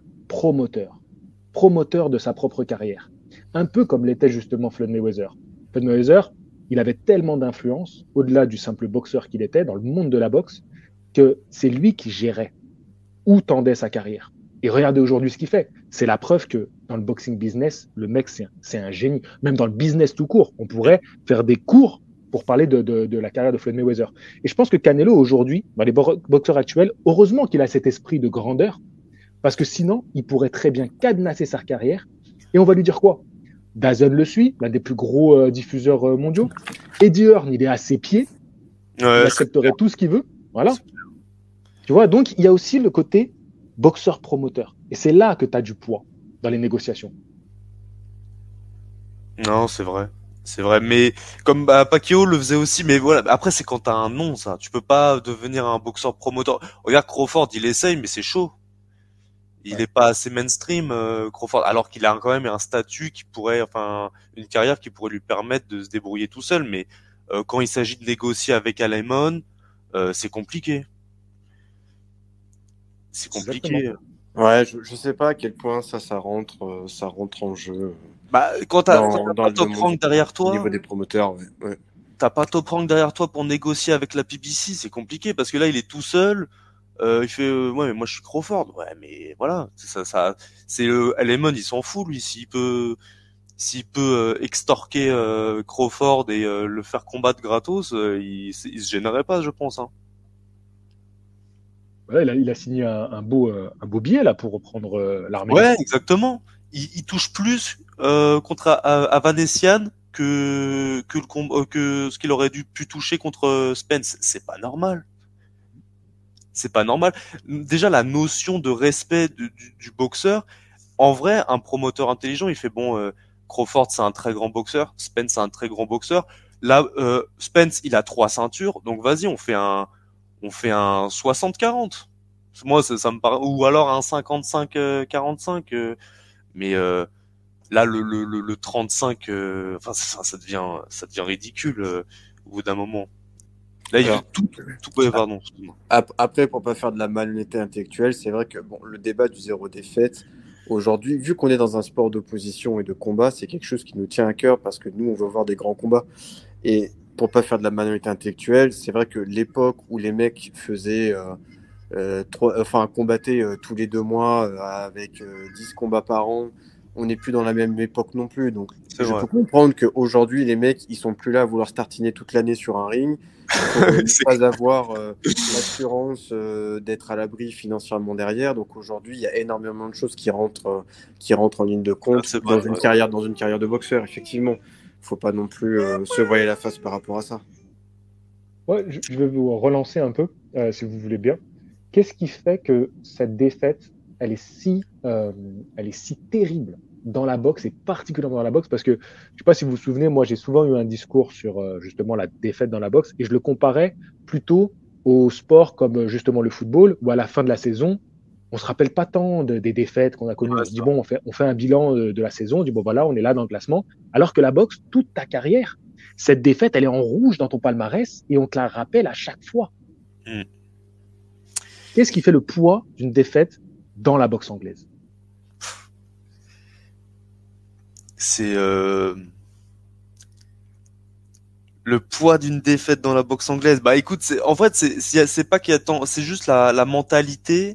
promoteur de sa propre carrière. Un peu comme l'était justement Floyd Mayweather. Floyd Mayweather, il avait tellement d'influence, au-delà du simple boxeur qu'il était, dans le monde de la boxe, que c'est lui qui gérait où tendait sa carrière. Et regardez aujourd'hui ce qu'il fait. C'est la preuve que dans le boxing business, le mec, c'est un génie. Même dans le business tout court, on pourrait faire des cours pour parler de la carrière de Floyd Mayweather. Et je pense que Canelo, aujourd'hui, dans les boxeurs actuels, heureusement qu'il a cet esprit de grandeur, parce que sinon, il pourrait très bien cadenasser sa carrière. Et on va lui dire quoi? DAZN le suit, l'un des plus gros diffuseurs mondiaux. Eddie Hearn, il est à ses pieds. Il Ouais, accepterait tout ce qu'il veut. Voilà. Tu vois, donc il y a aussi le côté boxeur-promoteur. Et c'est là que tu as du poids dans les négociations. non, c'est vrai. C'est vrai, mais comme Pacquiao le faisait aussi, mais voilà. Après, c'est quand t'as un nom, ça. Tu peux pas devenir un boxeur promoteur. Regarde Crawford, il essaye, mais c'est chaud. Il Ouais. est pas assez mainstream, Crawford, alors qu'il a quand même un statut qui pourrait, enfin, une carrière qui pourrait lui permettre de se débrouiller tout seul. Mais quand il s'agit de négocier avec Alemon, c'est compliqué. C'est Exactement. compliqué. ouais, je sais pas à quel point ça rentre en jeu Bah, quand t'as dans pas le Top monde Rank derrière au niveau toi, des promoteurs. Ouais, ouais. t'as pas Top Rank derrière toi pour négocier avec la PBC, c'est compliqué parce que là, il est tout seul. Il fait, ouais, mais moi je suis Crawford. Ouais, mais voilà, c'est Lemon, il s'en fout lui. S'il peut extorquer Crawford et le faire combattre gratos, il se gênerait pas, je pense. Hein. Voilà, il a signé un beau billet là pour reprendre l'Arménie. Ouais, exactement. Il touche plus contre Avanesian que ce qu'il aurait dû pu toucher contre Spence. C'est pas normal. C'est pas normal. Déjà la notion de respect du boxeur. En vrai, un promoteur intelligent, il fait bon. Crawford, c'est un très grand boxeur. Spence, c'est un très grand boxeur. Là, Spence, il a 3 ceintures. Donc vas-y, on fait un 60-40. Moi, ça me paraît, ou alors un 55-45. Mais là, le 35, enfin, ça devient ridicule au bout d'un moment. Là, il veut Alors, tout, ouais, pardon. Excuse-moi. après, pour pas faire de la malhonnêteté intellectuelle, c'est vrai que bon, le débat du zéro défaite, Aujourd'hui, vu qu'on est dans un sport d'opposition et de combat, c'est quelque chose qui nous tient à cœur parce que nous, on veut voir des grands combats. Et pour pas faire de la minorité intellectuelle, c'est vrai que l'époque où les mecs faisaient, combattaient tous les 2 mois avec 10 combats par an, on n'est plus dans la même époque non plus. Donc, je peux comprendre qu'aujourd'hui, les mecs, ils sont plus là à vouloir se tartiner toute l'année sur un ring, pour ne pas avoir l'assurance d'être à l'abri financièrement derrière. Donc aujourd'hui, il y a énormément de choses qui rentrent en ligne de compte dans une carrière de boxeur. Effectivement, faut pas non plus se voiler la face par rapport à ça. Ouais, je vais vous relancer un peu, si vous voulez bien. Qu'est-ce qui fait que cette défaite, elle est si terrible dans la boxe, et particulièrement dans la boxe? Parce que, je ne sais pas si vous vous souvenez, moi, j'ai souvent eu un discours sur justement la défaite dans la boxe, et je le comparais plutôt au sport comme justement le football, où à la fin de la saison, on ne se rappelle pas tant des défaites qu'on a connues. On se dit, bon, on fait un bilan de la saison, on dit, bon, voilà, on est là dans le classement. Alors que la boxe, toute ta carrière, cette défaite, elle est en rouge dans ton palmarès et on te la rappelle à chaque fois. Qu'est-ce qui fait le poids d'une défaite dans la boxe anglaise? C'est le poids d'une défaite dans la boxe anglaise. Bah écoute, c'est pas qu'il y a tant, c'est juste la mentalité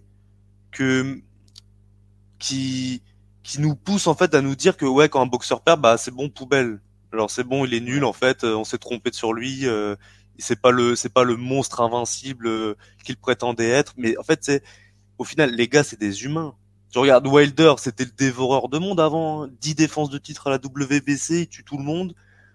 qui nous pousse en fait à nous dire que ouais, quand un boxeur perd, bah c'est bon, poubelle. Alors c'est bon, il est nul en fait, on s'est trompé sur lui, c'est pas le monstre invincible qu'il prétendait être, mais en fait au final les gars, c'est des humains. Tu regardes Wilder, c'était le dévoreur de monde avant, hein. 10 défenses de titre à la WBC, il tue tout le monde.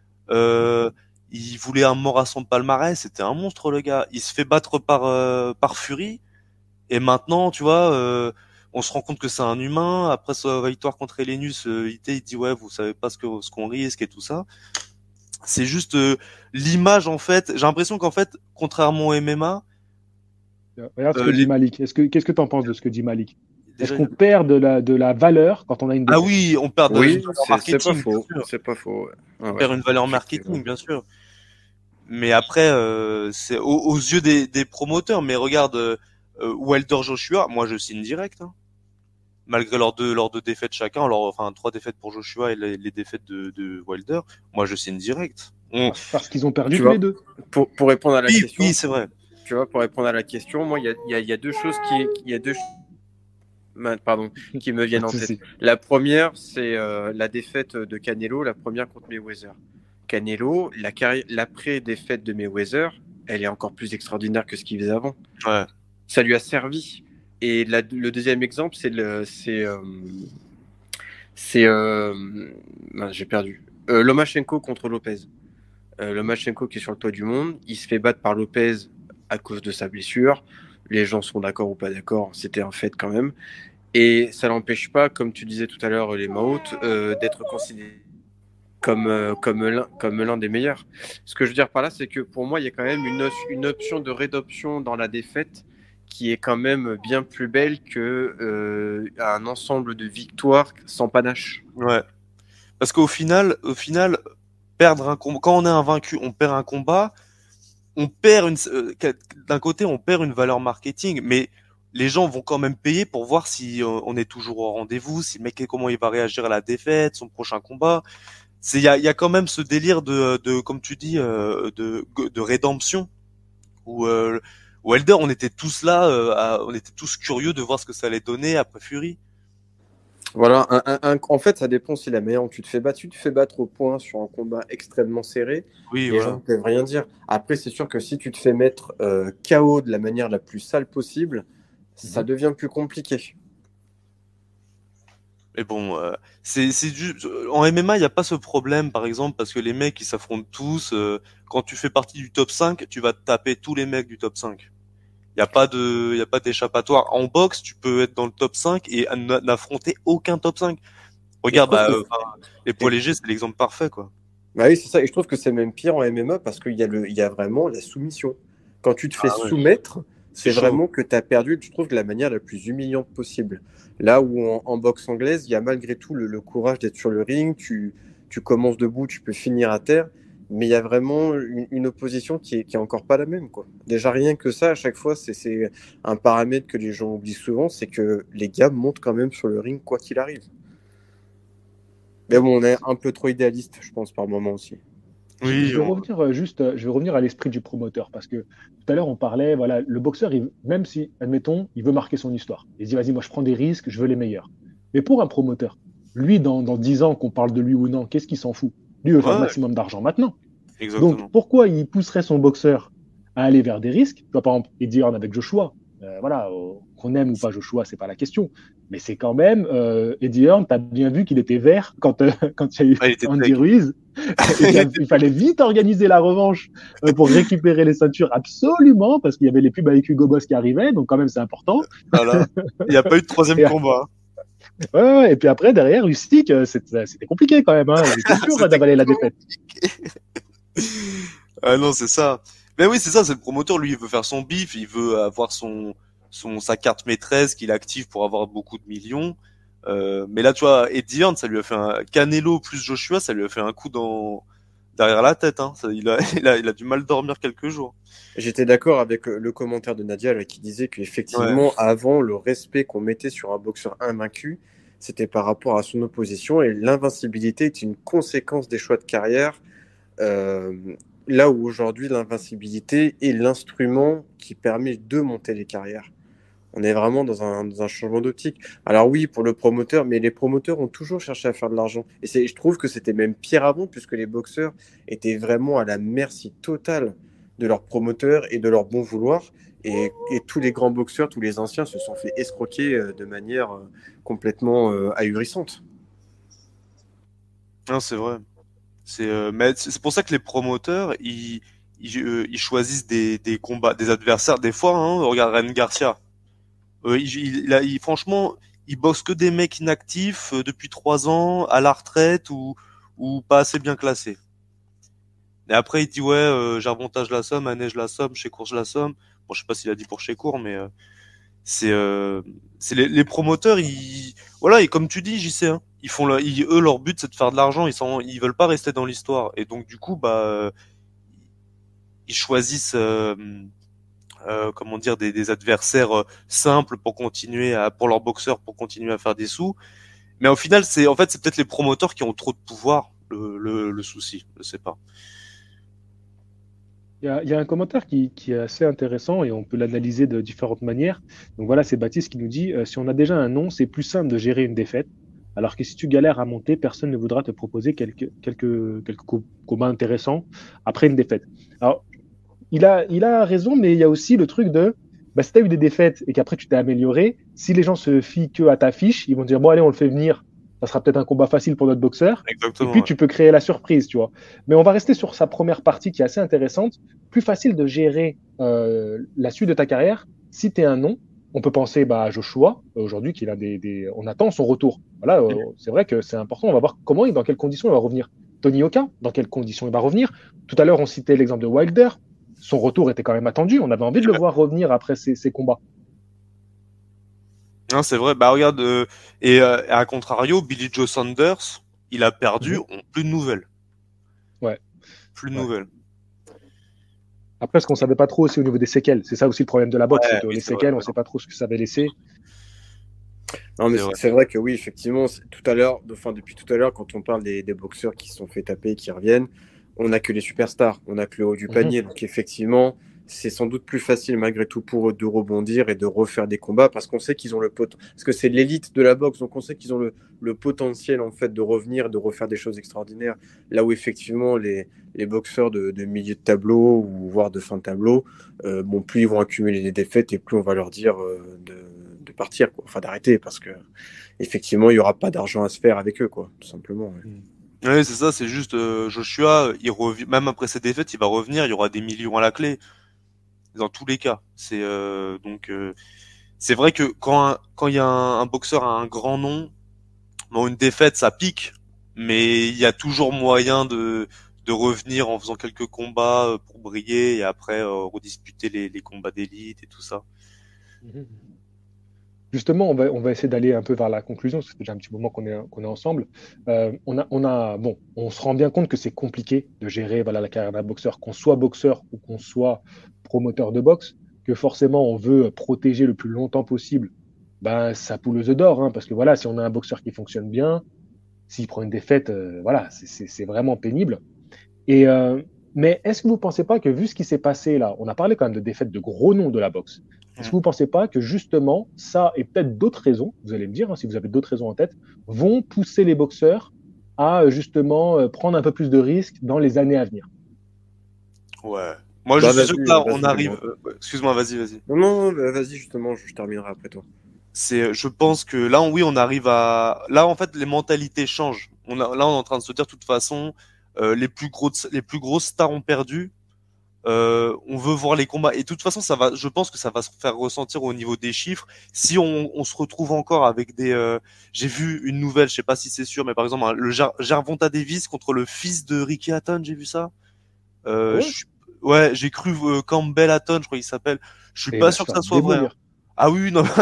Il voulait un mort à son palmarès, c'était un monstre le gars. Il se fait battre par Fury, et maintenant tu vois, on se rend compte que c'est un humain. Après sa victoire contre Helenius, il dit ouais, vous savez pas ce qu'on risque et tout ça. C'est juste l'image en fait. J'ai l'impression qu'en fait, contrairement au MMA, regarde ce que dit Malik. Qu'est-ce que tu en penses de ce que dit Malik? Est-ce qu'on perd de la valeur quand on a une défaite? Ah oui, on perd de la valeur marketing. C'est pas faux. On perd une valeur marketing, bien sûr. Mais après, c'est aux yeux des promoteurs. Mais regarde, Wilder Joshua, moi je signe direct. Hein. Malgré leurs deux défaites chacun, enfin 3 défaites pour Joshua et les défaites de Wilder, moi je signe direct. Parce qu'ils ont perdu tous les deux. Pour répondre à la question. Oui, c'est vrai. Tu vois, pour répondre à la question, moi il y a deux choses qui me viennent en tête. La première, c'est la défaite de Canelo, la première contre Mayweather. Canelo, l'après-défaite de Mayweather, elle est encore plus extraordinaire que ce qu'il faisait avant. Ouais. Ça lui a servi. Et le deuxième exemple, j'ai perdu. Lomachenko contre Lopez. Lomachenko qui est sur le toit du monde, il se fait battre par Lopez à cause de sa blessure. Les gens sont d'accord ou pas d'accord, c'était un fait quand même. Et ça n'empêche pas, comme tu disais tout à l'heure, les Mahout, d'être considéré comme l'un des meilleurs. Ce que je veux dire par là, c'est que pour moi, il y a quand même une option de rédemption dans la défaite qui est quand même bien plus belle que un ensemble de victoires sans panache. Ouais. Parce qu'au final, perdre un combat, quand on est invaincu, on perd un combat, on perd d'un côté, on perd une valeur marketing, mais les gens vont quand même payer pour voir si on est toujours au rendez-vous, si le mec, comment il va réagir à la défaite, son prochain combat. Il y a quand même ce délire de comme tu dis, de rédemption, où Wilder, on était tous là, on était tous curieux de voir ce que ça allait donner après Fury. Voilà, en fait, ça dépend si la meilleure tu te fais battre au point sur un combat extrêmement serré, les gens ne peuvent rien dire. Après, c'est sûr que si tu te fais mettre KO de la manière la plus sale possible, ça devient plus compliqué. Mais bon, c'est juste en MMA, il n'y a pas ce problème, par exemple, parce que les mecs ils s'affrontent tous. Quand tu fais partie du top 5, tu vas te taper tous les mecs du top 5. Il y a pas d'échappatoire. En boxe, tu peux être dans le top 5 et n'affronter aucun top 5. Regarde, les poids légers, c'est l'exemple parfait, quoi. Bah oui, c'est ça. Et je trouve que c'est même pire en MMA parce qu'il y a vraiment la soumission. Quand tu te fais soumettre, c'est vraiment que tu as perdu, je trouve, de la manière la plus humiliante possible. Là où en boxe anglaise, il y a malgré tout le courage d'être sur le ring, tu commences debout, tu peux finir à terre. mais il y a vraiment une opposition qui est encore pas la même, quoi. Déjà, rien que ça, à chaque fois, c'est un paramètre que les gens oublient souvent, c'est que les gars montent quand même sur le ring, quoi qu'il arrive. Mais bon, on est un peu trop idéaliste, je pense, par moment aussi. Je Oui, vais revenir je vais revenir à l'esprit du promoteur parce que tout à l'heure on parlait, voilà, le boxeur, même si, admettons, il veut marquer son histoire, il se dit vas-y, moi je prends des risques, je veux les meilleurs. Mais pour un promoteur, lui, dans 10 ans, qu'on parle de lui ou non, qu'est-ce qu'il s'en fout? Lui, il veut faire le ouais, maximum d'argent maintenant. Donc, exactement. pourquoi il pousserait son boxeur à aller vers des risques? Tu vois, par exemple, Eddie Hearn avec Joshua. Voilà, qu'on aime ou pas Joshua, c'est pas la question. Mais c'est quand même, Eddie Hearn, t'as bien vu qu'il était vert quand, quand il y a eu Ah, il était Andy deg. Ruiz et Il qu'il fallait vite organiser la revanche pour récupérer les ceintures absolument parce qu'il y avait les pubs avec Hugo Boss qui arrivaient, donc quand même c'est important. Voilà. Il n'y a pas eu de troisième Et, combat. ouais, ouais, et puis après, derrière, Usyk, c'était compliqué quand même. Hein. Il était dur C'était d'avaler la défaite. Ah non, c'est ça. Mais oui, c'est ça, c'est le promoteur, lui, il veut faire son bif, il veut avoir sa carte maîtresse qu'il active pour avoir beaucoup de millions. Mais là, tu vois, Eddie Hearn, ça lui a fait un Canelo plus Joshua, ça lui a fait un coup derrière la tête, hein. Il a du mal dormir quelques jours. J'étais d'accord avec le commentaire de Nadia là, qui disait Ouais. qu'effectivement, avant, le respect qu'on mettait sur un boxeur invaincu, c'était par rapport à son opposition et l'invincibilité est une conséquence des choix de carrière. Euh, Là où aujourd'hui, l'invincibilité est l'instrument qui permet de monter les carrières. On est vraiment dans un changement d'optique. Alors oui, pour le promoteur, mais les promoteurs ont toujours cherché à faire de l'argent. Et je trouve que c'était même pire avant, puisque les boxeurs étaient vraiment à la merci totale de leurs promoteurs et de leur bon vouloir. Et tous les grands boxeurs, tous les anciens se sont fait escroquer de manière complètement ahurissante. Non, c'est vrai. Mais c'est pour ça que les promoteurs, ils choisissent des combats, des adversaires. Des fois, hein, regarde Ryan Garcia. Franchement, il boxe que des mecs inactifs depuis 3 ans, à la retraite ou pas assez bien classés. Et après, il dit ouais, j'avantage la somme, Manège la somme, chez Course la somme. Bon, je sais pas s'il a dit pour chez Cours, mais c'est euh, c'est les promoteurs, voilà, et comme tu dis, j'y sais, hein, eux leur but c'est de faire de l'argent, ils veulent pas rester dans l'histoire, et donc du coup ils choisissent comment dire des adversaires simples pour leurs boxeurs pour continuer à faire des sous. Mais au final, c'est peut-être les promoteurs qui ont trop de pouvoir, le souci, je sais pas. Il y a un commentaire qui est assez intéressant et on peut l'analyser de différentes manières. Donc voilà, c'est Baptiste qui nous dit si on a déjà un nom, c'est plus simple de gérer une défaite. Alors que si tu galères à monter, personne ne voudra te proposer quelques combats intéressants après une défaite. Alors, il a raison, mais il y a aussi le truc de bah, si tu as eu des défaites et qu'après tu t'es amélioré, si les gens se fient que à ta fiche, ils vont dire bon, allez, on le fait venir, ça sera peut-être un combat facile pour notre boxeur. Et Exactement. puis Ouais. tu peux créer la surprise, tu vois. Mais on va rester sur sa première partie qui est assez intéressante. Plus facile de gérer la suite de ta carrière si tu es un nom. On peut penser bah, à Joshua, aujourd'hui, qu'il a on attend son retour. Voilà, c'est vrai que c'est important. On va voir comment et dans quelles conditions il va revenir. Tony Oka, dans quelles conditions il va revenir. Tout à l'heure, on citait l'exemple de Wilder. Son retour était quand même attendu. On avait envie de le voir revenir après ces combats. Non, c'est vrai. Bah regarde, à contrario, Billy Joe Saunders, il a perdu, Mhm. plus de nouvelles, Ouais, plus de ouais. nouvelles. Après, ce qu'on savait pas trop aussi au niveau des séquelles, c'est ça aussi le problème de la boxe, c'est Ouais, que oui, les c'est vrai. séquelles, on ne Ouais, sait pas trop ce que ça avait laissé. Non, mais c'est vrai. c'est vrai que oui, effectivement, tout à l'heure, enfin, depuis tout à l'heure, quand on parle des boxeurs qui se sont fait taper et qui reviennent, on n'a que les superstars, on n'a que le haut du Mhm. panier. Donc, effectivement, c'est sans doute plus facile malgré tout pour eux de rebondir et de refaire des combats parce qu'on sait qu'ils ont le potentiel. Parce que c'est l'élite de la boxe, donc on sait qu'ils ont le potentiel en fait de revenir, de refaire des choses extraordinaires. Là où effectivement les boxeurs de milieu de tableau ou voire de fin de tableau, bon, plus ils vont accumuler des défaites et plus on va leur dire de partir, quoi. Enfin d'arrêter parce que effectivement il y aura pas d'argent à se faire avec eux, quoi, tout simplement. Ouais. Ouais, c'est ça. C'est juste Joshua, il revient, même après ses défaites, il va revenir. Il y aura des millions à la clé dans tous les cas. C'est vrai que quand il y a un boxeur a un grand nom, bon, une défaite, ça pique, mais il y a toujours moyen de revenir en faisant quelques combats pour briller et après redisputer les combats d'élite et tout ça. Mhm. Justement, on va essayer d'aller un peu vers la conclusion, parce que c'est déjà un petit moment qu'on est ensemble. Bon, on se rend bien compte que c'est compliqué de gérer voilà, la carrière d'un boxeur, qu'on soit boxeur ou qu'on soit promoteur de boxe, que forcément on veut protéger le plus longtemps possible ben, sa poule aux œufs d'or, hein, parce que voilà, si on a un boxeur qui fonctionne bien, s'il prend une défaite, voilà, c'est vraiment pénible. Et, mais est-ce que vous ne pensez pas que vu ce qui s'est passé là, on a parlé quand même de défaites de gros noms de la boxe, est-ce que vous ne pensez pas que justement ça et peut-être d'autres raisons, vous allez me dire hein, si vous avez d'autres raisons en tête, vont pousser les boxeurs à justement prendre un peu plus de risques dans les années à venir? Ouais. Moi, je Bah suis sûr que là, on vas-y, arrive. dis-moi. Excuse-moi, vas-y. Non, non, bah, vas-y, justement, je terminerai après toi. Je pense que là, oui, on arrive à. Là, en fait, les mentalités changent. Là, on est en train de se dire, de toute façon, les plus grosses stars ont perdu. On veut voir les combats. Et de toute façon, je pense que ça va se faire ressentir au niveau des chiffres. Si on se retrouve encore avec des, j'ai vu une nouvelle, je sais pas si c'est sûr, mais par exemple, hein, Gervonta Davis contre le fils de Ricky Hatton, j'ai vu ça. Ah ouais? Ouais, j'ai cru Campbell Hatton, je crois qu'il s'appelle. Je suis Et il pas va se sûr que faire ça soit vrai, hein. démolir. Ah oui, non,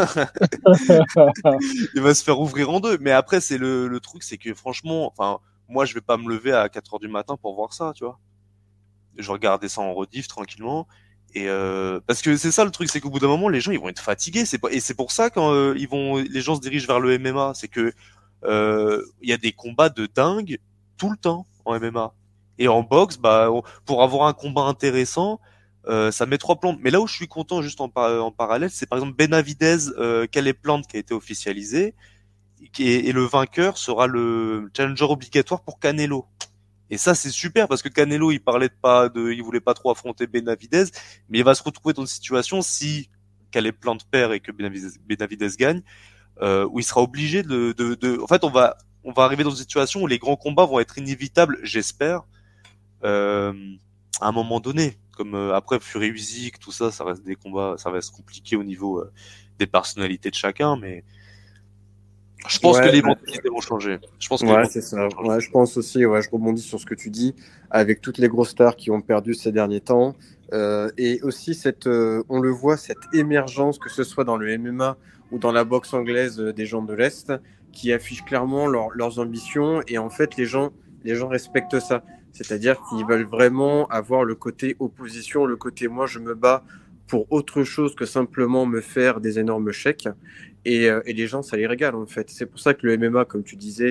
il va se faire ouvrir en deux. Mais après, c'est le truc, c'est que franchement, enfin, moi, je vais pas me lever à 4 heures du matin pour voir ça, tu vois. Je regardais ça en rediff tranquillement. Et parce que c'est ça le truc, c'est qu'au bout d'un moment, les gens ils vont être fatigués. Et c'est pour ça quand les gens se dirigent vers le MMA, c'est que il y a des combats de dingue tout le temps en MMA. Et en boxe, bah pour avoir un combat intéressant, ça met 3 plombs. Mais là où je suis content juste en parallèle, c'est par exemple Benavidez, Calais Plante qui a été officialisé, et le vainqueur sera le challenger obligatoire pour Canelo. Et ça, c'est super parce que Canelo, il voulait pas trop affronter Benavidez, mais il va se retrouver dans une situation si Calais Plante perd et que Benavidez gagne, où il sera obligé en fait, on va arriver dans une situation où les grands combats vont être inévitables, j'espère, euh, à un moment donné. Comme après Fury Usyk, tout ça, ça reste des combats, ça va être compliqué au niveau des personnalités de chacun, mais je pense que Ouais, les mentalités vont changer. Je pense que les ouais, c'est mentalités ça. vont changer. Ouais, je pense aussi, ouais, je rebondis sur ce que tu dis, avec toutes les grosses stars qui ont perdu ces derniers temps. Et aussi, on le voit, cette émergence, que ce soit dans le MMA ou dans la boxe anglaise des gens de l'Est, qui affichent clairement leurs ambitions. Et en fait, les gens respectent ça. C'est-à-dire qu'ils veulent vraiment avoir le côté opposition, le côté moi, je me bats pour autre chose que simplement me faire des énormes chèques. Et les gens, ça les régale en fait. C'est pour ça que le MMA, comme tu disais,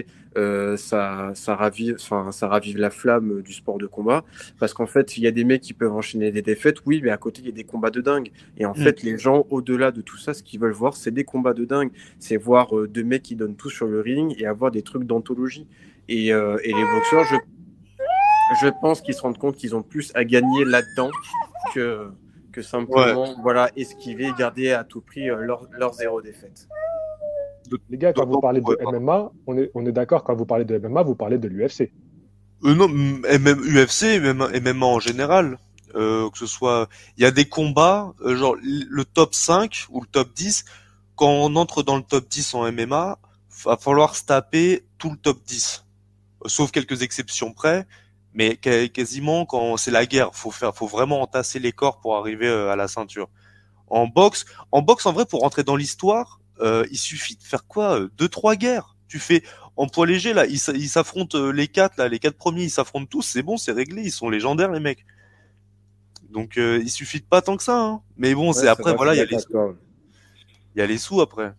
ça ravive la flamme du sport de combat. Parce qu'en fait, il y a des mecs qui peuvent enchaîner des défaites, oui, mais à côté, il y a des combats de dingue. Et en fait, les gens, au-delà de tout ça, ce qu'ils veulent voir, c'est des combats de dingue. C'est voir deux mecs qui donnent tout sur le ring et avoir des trucs d'anthologie. Et les boxeurs, je pense qu'ils se rendent compte qu'ils ont plus à gagner là-dedans que, que Ouais. simplement voilà, esquiver, garder à tout prix leur zéro défaite. Les gars, quand vous parlez Ouais, de MMA, on est d'accord, quand vous parlez de MMA, vous parlez de l'UFC. non, et même UFC et même en général, que ce soit, il y a des combats, genre le top 5 ou le top 10, quand on entre dans le top 10 en MMA, va falloir se taper tout le top 10, sauf quelques exceptions près, mais quasiment quand c'est la guerre, faut vraiment entasser les corps pour arriver à la ceinture. En boxe en vrai pour rentrer dans l'histoire, il suffit de faire quoi, 2-3 guerres. Tu fais en poids léger là, ils s'affrontent les quatre premiers, ils s'affrontent tous, c'est bon, c'est réglé, ils sont légendaires les mecs. Donc il suffit de pas tant que ça, hein. Mais bon, Ouais, c'est c'est après vrai, je suis voilà, d'accord avec toi. il y a les sous après.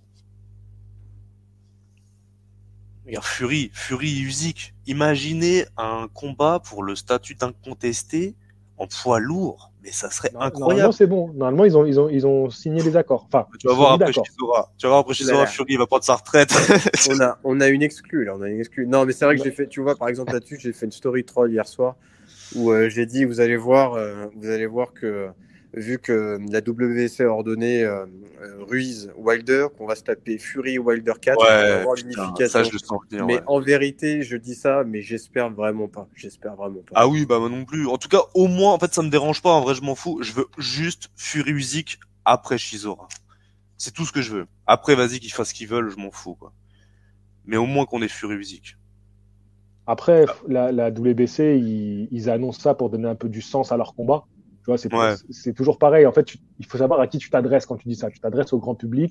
Regarde Fury Usyk. Imaginez un combat pour le statut d'incontesté en poids lourd, mais ça serait Normalement, incroyable. c'est bon. Normalement, ils ont signé les accords. Enfin, Tu ils vas se sont voir mis après d'accord. Chisora. Tu vas voir après Ouh là Chisora, là. Fury il va prendre sa retraite. On a une exclue là, on a une exclue. Non, mais c'est vrai que j'ai fait, tu vois, par exemple là-dessus, j'ai fait une story troll hier soir où j'ai dit, vous allez voir que vu que la WC a ordonné Ruiz Wilder, qu'on va se taper Fury Wilder 4 et qu'on va Ouais, avoir putain, ça je l'unification. le sens venir, Mais ouais. en vérité, je dis ça, mais j'espère vraiment pas. J'espère vraiment pas. Ah oui, bah moi non plus. En tout cas, au moins, en fait, ça me dérange pas. En vrai, je m'en fous. Je veux juste Fury Usyk après Chisora. C'est tout ce que je veux. Après, vas-y, qu'ils fassent ce qu'ils veulent, je m'en fous, quoi. Mais au moins qu'on ait Fury Usyk. Après, la WBC, ils annoncent ça pour donner un peu du sens à leur combat. Tu vois, Ouais. c'est toujours pareil. En fait, il faut savoir à qui tu t'adresses quand tu dis ça. Tu t'adresses au grand public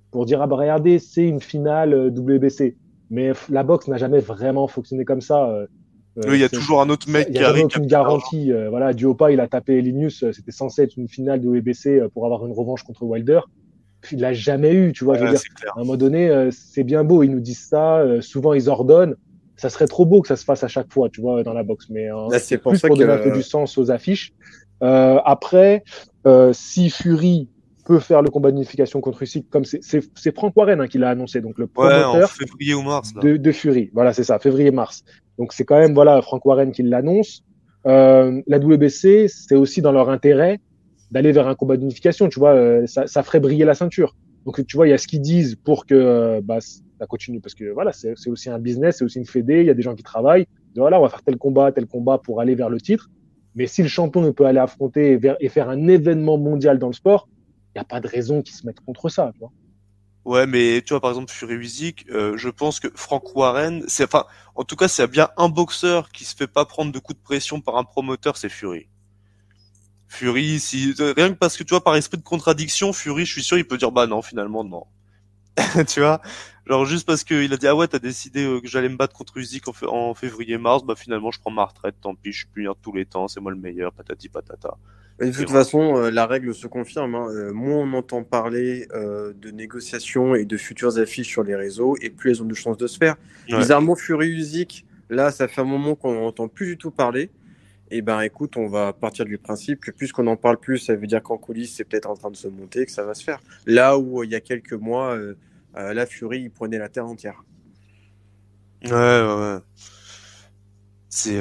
pour dire, ah bah regardez, c'est une finale WBC. Mais la boxe n'a jamais vraiment fonctionné comme ça. Oui, il y a toujours un autre mec Il n'y qui a jamais arrive qui a aucune plus d'argent. garantie. Voilà, Duopa, il a tapé Linus, c'était censé être une finale de WBC pour avoir une revanche contre Wilder. Il l'a jamais eu, tu vois. Je veux Ouais, dire, c'est clair. à un moment donné, c'est bien beau, ils nous disent ça, souvent ils ordonnent. Ça serait trop beau que ça se fasse à chaque fois, tu vois, dans la boxe. Mais Là, c'est c'est pour plus ça pour donner un peu du que sens aux affiches. Après, si Fury peut faire le combat d'unification contre Usyk, comme c'est Frank Warren qui l'a annoncé, donc le Ouais, en promoteur février ou mars, là. de Fury. Voilà, c'est ça, février-mars. Donc c'est quand même voilà Frank Warren qui l'annonce. La WBC, c'est aussi dans leur intérêt d'aller vers un combat d'unification. Tu vois, ça ferait briller la ceinture. Donc tu vois, il y a ce qu'ils disent pour que ça continue parce que voilà, c'est aussi un business, c'est aussi une fédé. Il y a des gens qui travaillent. Donc, voilà, on va faire tel combat pour aller vers le titre. Mais si le champion ne peut aller affronter et faire un événement mondial dans le sport, il n'y a pas de raison qu'ils se mettent contre ça. Tu vois. Ouais, mais tu vois, par exemple, Fury Usyk, je pense que Frank Warren, enfin, en tout cas, s'il y a bien un boxeur qui se fait pas prendre de coups de pression par un promoteur, c'est Fury. Fury, si, rien que parce que tu vois, par esprit de contradiction, Fury, je suis sûr, il peut dire, bah non, finalement, non. Tu vois? Genre, juste parce qu'il a dit, ah ouais, t'as décidé que j'allais me battre contre Usyk en février-mars, bah finalement, je prends ma retraite, tant pis, je suis plus de tous les temps, c'est moi le meilleur, patati patata. de Et toute voilà. façon, la règle se confirme. Hein. Moins on entend parler de négociations et de futures affiches sur les réseaux, et plus elles ont de chances de se faire. Ouais. Bizarrement, Fury Usyk, là, ça fait un moment qu'on n'en entend plus du tout parler. Et ben, écoute, on va partir du principe que puisqu'on en parle plus, ça veut dire qu'en coulisses, c'est peut-être en train de se monter, que ça va se faire. Là où il y a quelques mois, la Fury, il prenait la terre entière. Ouais, ouais, ouais. C'est,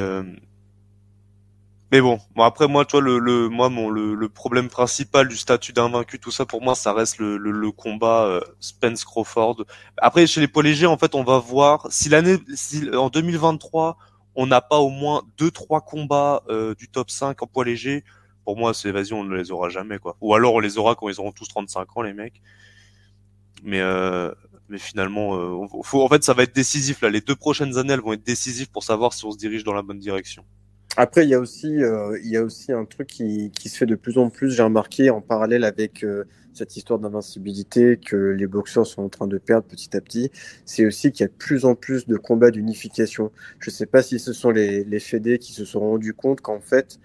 mais bon, après moi, tu vois, le problème principal du statut d'invaincu, tout ça, pour moi, ça reste le combat Spence Crawford. Après, chez les poids légers, en fait, on va voir si en 2023, on n'a pas au moins deux, trois combats du top 5 en poids léger. Pour moi, c'est vas-y, on ne les aura jamais, quoi. Ou alors on les aura quand ils auront tous 35 ans, les mecs. Mais mais finalement, en fait, ça va être décisif là. Les 2 prochaines années, elles vont être décisives pour savoir si on se dirige dans la bonne direction. Après, il y a aussi un truc qui se fait de plus en plus, j'ai remarqué, en parallèle avec cette histoire d'invincibilité que les boxeurs sont en train de perdre petit à petit, c'est aussi qu'il y a de plus en plus de combats d'unification. Je ne sais pas si ce sont les fédés qui se sont rendus compte qu'en fait,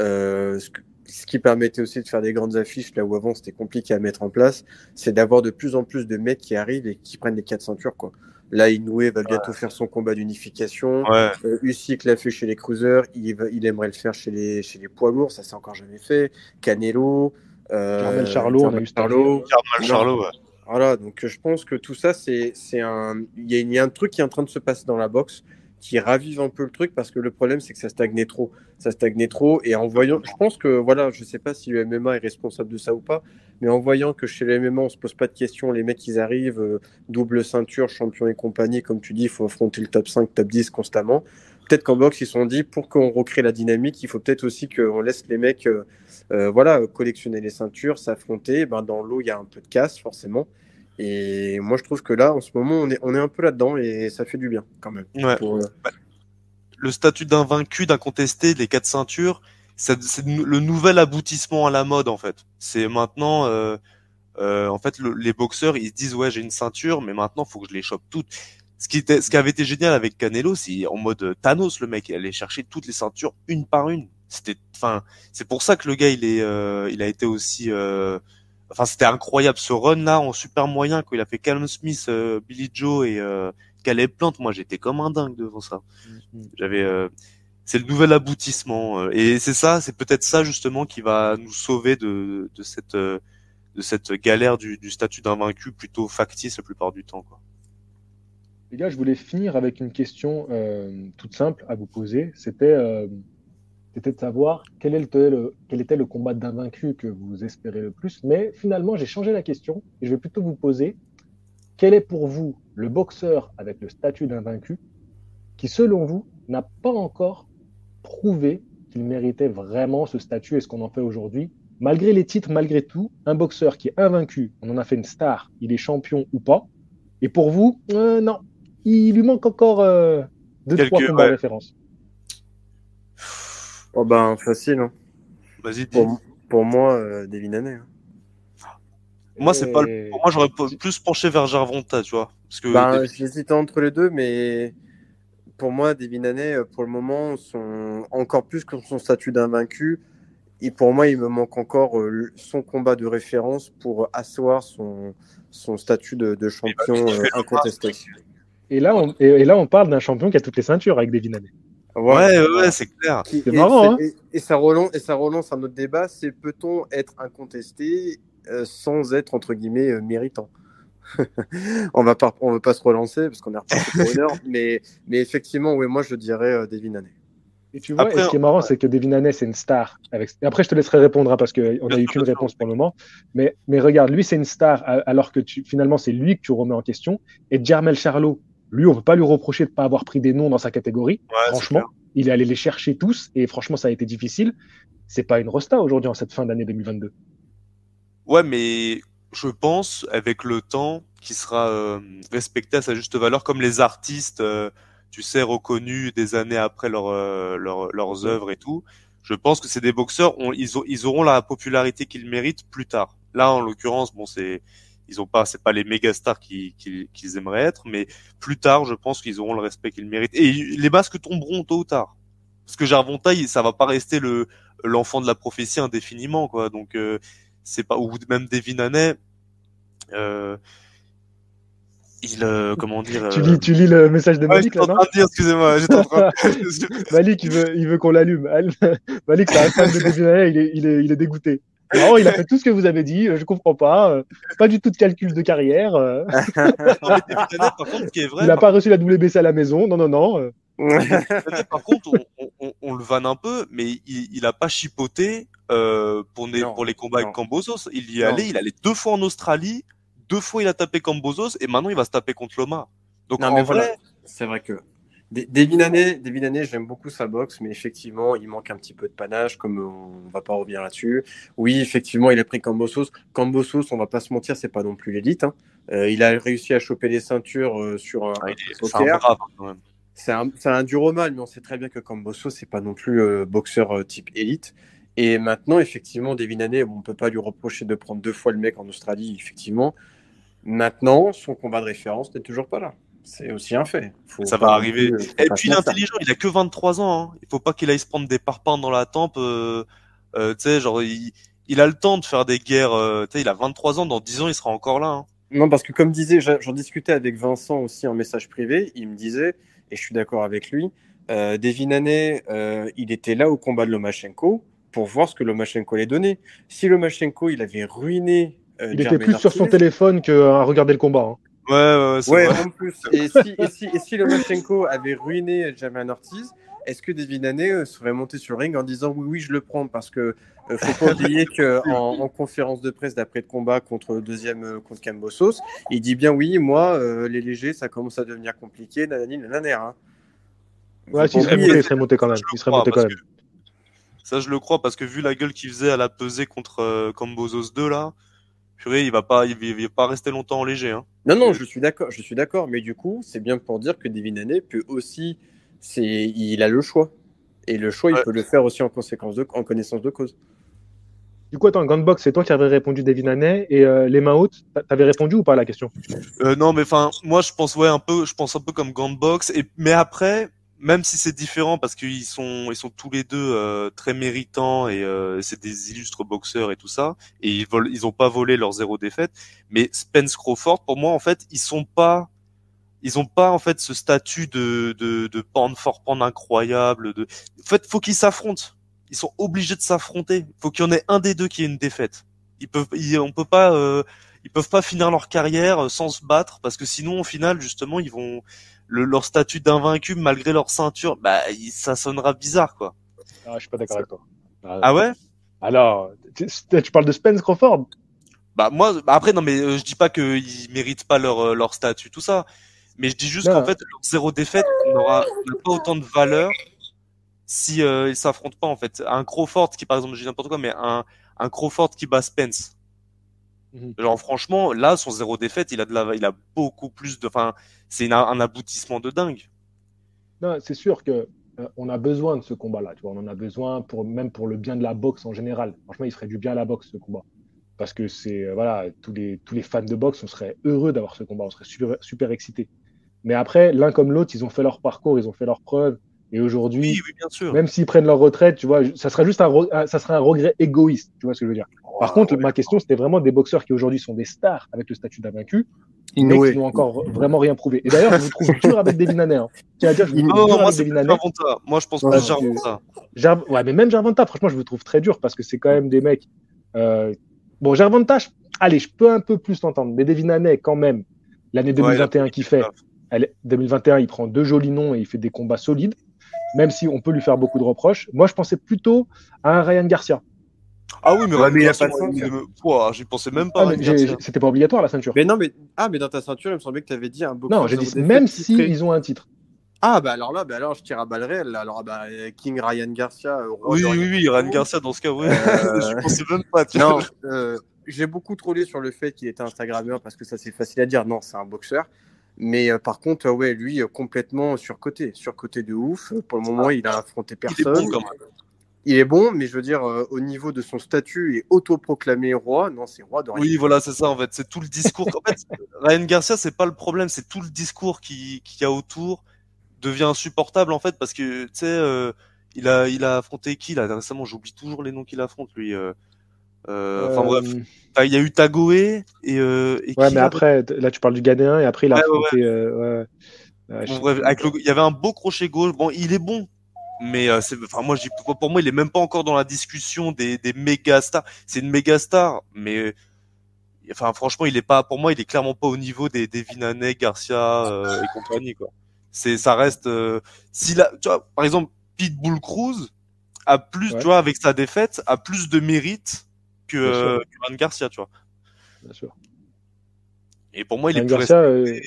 ce qui permettait aussi de faire des grandes affiches, là où avant c'était compliqué à mettre en place, c'est d'avoir de plus en plus de mecs qui arrivent et qui prennent les 4 ceintures, quoi. Là, Inoue va bientôt faire son combat d'unification. Ouais. Usyk l'a fait chez les cruisers, il aimerait le faire chez les poids lourds, ça s'est encore jamais fait. Canelo, Carmel Charlot, on a Jermell eu cette année. Charlo. Carl Non, Charlot, ouais. voilà, donc je pense que tout ça, il y a un truc qui est en train de se passer dans la boxe qui ravive un peu le truc parce que le problème, c'est que ça stagnait trop. Ça stagnait trop et en voyant, je pense que, voilà, je sais pas si le MMA est responsable de ça ou pas, mais en voyant que chez le MMA, on se pose pas de questions, les mecs, ils arrivent, double ceinture, champion et compagnie, comme tu dis, il faut affronter le top 5, top 10 constamment. Peut-être qu'en boxe, ils se sont dit, pour qu'on recrée la dynamique, il faut peut-être aussi qu'on laisse les mecs voilà, collectionner les ceintures, s'affronter. Ben, dans l'eau, il y a un peu de casse, forcément. Et moi, je trouve que là, en ce moment, on est un peu là-dedans et ça fait du bien, quand même. Ouais. Bah, le statut d'invaincu, d'incontesté, les 4 ceintures, c'est le nouvel aboutissement à la mode, en fait. C'est maintenant, en fait, les boxeurs, ils se disent, ouais, j'ai une ceinture, mais maintenant, faut que je les chope toutes. Ce qui avait été génial avec Canelo, c'est en mode Thanos, le mec, il allait chercher toutes les ceintures une par une. Enfin, c'est pour ça que le gars, il a été aussi, enfin, c'était incroyable ce run là en super moyen quand il a fait Callum Smith, Billy Joe et Caleb Plant. Moi, j'étais comme un dingue devant ça. J'avais, c'est le nouvel aboutissement et c'est ça, c'est peut-être ça justement qui va nous sauver de cette galère du statut d'invaincu plutôt factice la plupart du temps, quoi. Les gars, je voulais finir avec une question toute simple à vous poser. C'était de savoir quel était le combat d'invaincu que vous espérez le plus. Mais finalement, j'ai changé la question et je vais plutôt vous poser quel est pour vous le boxeur avec le statut d'invaincu qui, selon vous, n'a pas encore prouvé qu'il méritait vraiment ce statut et ce qu'on en fait aujourd'hui. Malgré les titres, malgré tout, un boxeur qui est invaincu, on en a fait une star, il est champion ou pas. Et pour vous, non, il lui manque encore deux, trois combats Ouais. références. Oh ben, facile, hein. Vas-y, dis. Pour moi, Devin Haney. Hein. Moi, c'est pas Et... pour moi, j'aurais plus penché vers Gervonta, tu vois. Parce que Ben, j'hésitais entre les deux, mais pour moi, Devin Haney, pour le moment, encore plus que son statut d'invaincu, et pour moi, il me manque encore son combat de référence pour asseoir son statut de champion tu fais le incontesté. et là, on parle d'un champion qui a toutes les ceintures avec Devin Haney. Ouais, Voilà. c'est clair. C'est marrant, hein. Et ça relance un autre débat, c'est peut-on être incontesté sans être, entre guillemets, méritant? On veut pas se relancer parce qu'on est reparti pour une heure, mais effectivement, oui, moi je dirais Devin Haney. Et tu vois, Après, et ce qui est marrant, c'est que Devin Haney, c'est une star. Et après, je te laisserai répondre, hein, parce qu'on bien n'a eu sûr, qu'une bien sûr. réponse pour le moment. Mais regarde, lui, c'est une star, alors que finalement, c'est lui que tu remets en question. Et Jermel Charlo, lui, on ne peut pas lui reprocher de ne pas avoir pris des noms dans sa catégorie. Ouais, c'est clair. Franchement, il est allé les chercher tous, et franchement, ça a été difficile. C'est pas une rosta aujourd'hui, en cette fin d'année 2022. Ouais, mais je pense, avec le temps, qu'il sera respecté à sa juste valeur, comme les artistes, tu sais, reconnus des années après leurs œuvres et tout. Je pense que c'est des boxeurs, ils auront la popularité qu'ils méritent plus tard. Là, en l'occurrence, bon, c'est pas les méga stars qu'ils aimeraient être, mais plus tard, je pense qu'ils auront le respect qu'ils méritent. Et les masques tomberont tôt ou tard. Parce que Gervonta, ça va pas rester l'enfant de la prophétie indéfiniment, quoi. Donc, c'est pas, ou même Devin Haney, euh, comment dire, Tu lis le message de ouais, Malik, j'étais là, en non? train de dire, excusez-moi, j'étais en train Malik, il veut qu'on l'allume. Malik, c'est un fan de Devin Haney, il est dégoûté. Non, il a fait tout ce que vous avez dit, je comprends pas. Pas du tout de calcul de carrière. Non, mais Devin Haney, par contre, ce qui est Il vrai, n'a pas reçu la WBC à la maison. Non, non, non. Devin Haney, par contre, on le vanne un peu, mais il a pas chipoté, pour les combats avec Kambosos. Il y est allé, il allait 2 fois en Australie, 2 fois il a tapé Kambosos, et maintenant il va se taper contre Loma. Donc, Non, mais voilà, c'est vrai que Devin Haney, j'aime beaucoup sa boxe, mais effectivement, il manque un petit peu de panache, comme on va pas revenir là-dessus. Oui, effectivement, il a pris Kambosos. Kambosos, on va pas se mentir, c'est pas non plus l'élite, hein. Il a réussi à choper les ceintures sur un c'est un brave, quand même. C'est un dur au mal, mais on sait très bien que Kambosos, c'est pas non plus boxeur type élite. Et maintenant, effectivement, Devin Haney, on peut pas lui reprocher de prendre 2 fois le mec en Australie, effectivement. Maintenant, son combat de référence n'est toujours pas là. C'est aussi un fait. Ça va arriver. Et puis il est intelligent, il a que 23 ans. Hein. Il faut pas qu'il aille se prendre des parpaings dans la tempe. Tu sais, genre il a le temps de faire des guerres. Tu sais, il a 23 ans. Dans 10 ans, il sera encore là. Hein. Non, parce que comme disait, j'en discutais avec Vincent aussi en message privé. Il me disait, et je suis d'accord avec lui, Devin Haney, il était là au combat de Lomachenko pour voir ce que Lomachenko allait donner. Si Lomachenko, il avait ruiné il était plus sur son téléphone qu'à regarder le combat. Hein. Ouais, en plus. Et si Lomachenko avait ruiné Germain Ortiz, est-ce que Devin Haney serait monté sur le ring en disant oui, je le prends parce que faut pas oublier qu'en conférence de presse d'après le combat contre le deuxième contre Kambosos, il dit bien oui, moi, les légers, ça commence à devenir compliqué, nanani, nanana. Hein. Ouais, s'il serait monté quand même. Il serait monté quand même. Ça, je le crois parce que vu la gueule qu'il faisait à la pesée contre Kambosos 2 là. Purée, il va pas rester longtemps en léger. Hein. Non, je suis d'accord, mais du coup, c'est bien pour dire que Devin Haney peut aussi, il a le choix, et le choix, il peut le faire aussi en connaissance de cause. Du coup, attends, Gunbox, c'est toi qui avais répondu Devin Haney et les mains hautes, t'avais répondu ou pas à la question? Non, mais enfin, moi, je pense un peu comme Gunbox, mais après. Même si c'est différent parce qu'ils sont tous les deux très méritants et c'est des illustres boxeurs et tout ça et ils ont pas volé leur 0 défaite, mais Spence Crawford pour moi en fait ils ont pas en fait ce statut de pound for pound incroyable en fait faut qu'ils s'affrontent, ils sont obligés de s'affronter, faut qu'il y en ait un des deux qui ait une défaite, ils peuvent pas finir leur carrière sans se battre parce que sinon au final justement ils vont leur statut d'invaincu malgré leur ceinture, ça sonnera bizarre, quoi. Ah, je suis pas d'accord avec toi. Ah ouais? Alors, tu parles de Spence Crawford? Après, non, mais je dis pas qu'ils méritent pas leur statut, tout ça. Mais je dis juste qu'en fait, leur 0 défaite n'a pas autant de valeur si ils s'affrontent pas, en fait. Un Crawford qui, par exemple, je dis n'importe quoi, mais un Crawford qui bat Spence. Genre franchement, là, son 0 défaite, il a beaucoup plus c'est un aboutissement de dingue. Non, c'est sûr que on a besoin de ce combat-là. Tu vois, on en a besoin même pour le bien de la boxe en général. Franchement, il ferait du bien à la boxe ce combat. parce que c'est voilà, tous les fans de boxe, on serait heureux d'avoir ce combat, on serait super, super excités. Mais après, l'un comme l'autre, ils ont fait leur parcours, ils ont fait leurs preuves. Et Oui, aujourd'hui, oui, bien sûr. même s'ils prennent leur retraite, tu vois, ça serait juste ça serait un regret égoïste, tu vois ce que je veux dire. Par contre, ma question, c'était vraiment des boxeurs qui aujourd'hui sont des stars avec le statut d'invaincu, mais qui n'ont encore vraiment rien prouvé. Et d'ailleurs, je vous trouve dur avec Devin Haney. Hein. Tiens à dire, je vous trouve dur avec Devin Haney. Gervonta. Moi, je pense plus Gervonta. Ouais, mais même Gervonta, franchement, je vous trouve très dur parce que c'est quand même des mecs. Bon, Gervonta, allez, je peux un peu plus l'entendre, mais Devin Haney, quand même, l'année 2021 qu'il fait, 2021, il prend 2 jolis noms et il fait des combats solides, même si on peut lui faire beaucoup de reproches. Moi, je pensais plutôt à un Ryan Garcia. Ah oui, mais Ryan Garcia, il a pas de ceinture. J'y pensais même pas. C'était pas obligatoire la ceinture. Mais non, mais dans ta ceinture, il me semblait que tu avais dit un boxeur. Non, j'ai dit même si ils ont un titre. Ah bah alors là, je tire à balles réelles. Alors King Ryan Garcia. Oui, Ryan Garcia dans ce cas, oui. Je pensais même pas. Non, j'ai beaucoup trollé sur le fait qu'il était Instagrammeur parce que ça c'est facile à dire. Non, c'est un boxeur. Mais par contre, ouais, lui complètement surcoté de ouf. Pour le moment, il a affronté personne. Il est bon quand même. Il est bon, mais je veux dire, au niveau de son statut et autoproclamé roi, non, c'est roi de rien. Oui, voilà, c'est ça, en fait. C'est tout le discours. En fait, Ryan Garcia, c'est pas le problème, c'est tout le discours qu'il y a autour devient insupportable, en fait, parce que, tu sais, il a affronté qui, là, récemment? J'oublie toujours les noms qu'il affronte, lui. Enfin, bref. Il y a eu Tagoé et ouais, qui, mais après, là, tu parles du Ghanéen et après, il a affronté. Bon, bref, il y avait un beau crochet gauche. Bon, il est bon. Mais moi, pour moi, il est même pas encore dans la discussion des méga stars. C'est une méga star, mais enfin, franchement, il est pas. Pour moi, il est clairement pas au niveau des Devin Haney, Garcia et compagnie, quoi. Ça reste. Tu vois, par exemple, Pitbull Cruz a plus, tu vois, avec sa défaite, a plus de mérite que Ryan Garcia, tu vois. Bien sûr. Et pour moi, il est plus Garcia,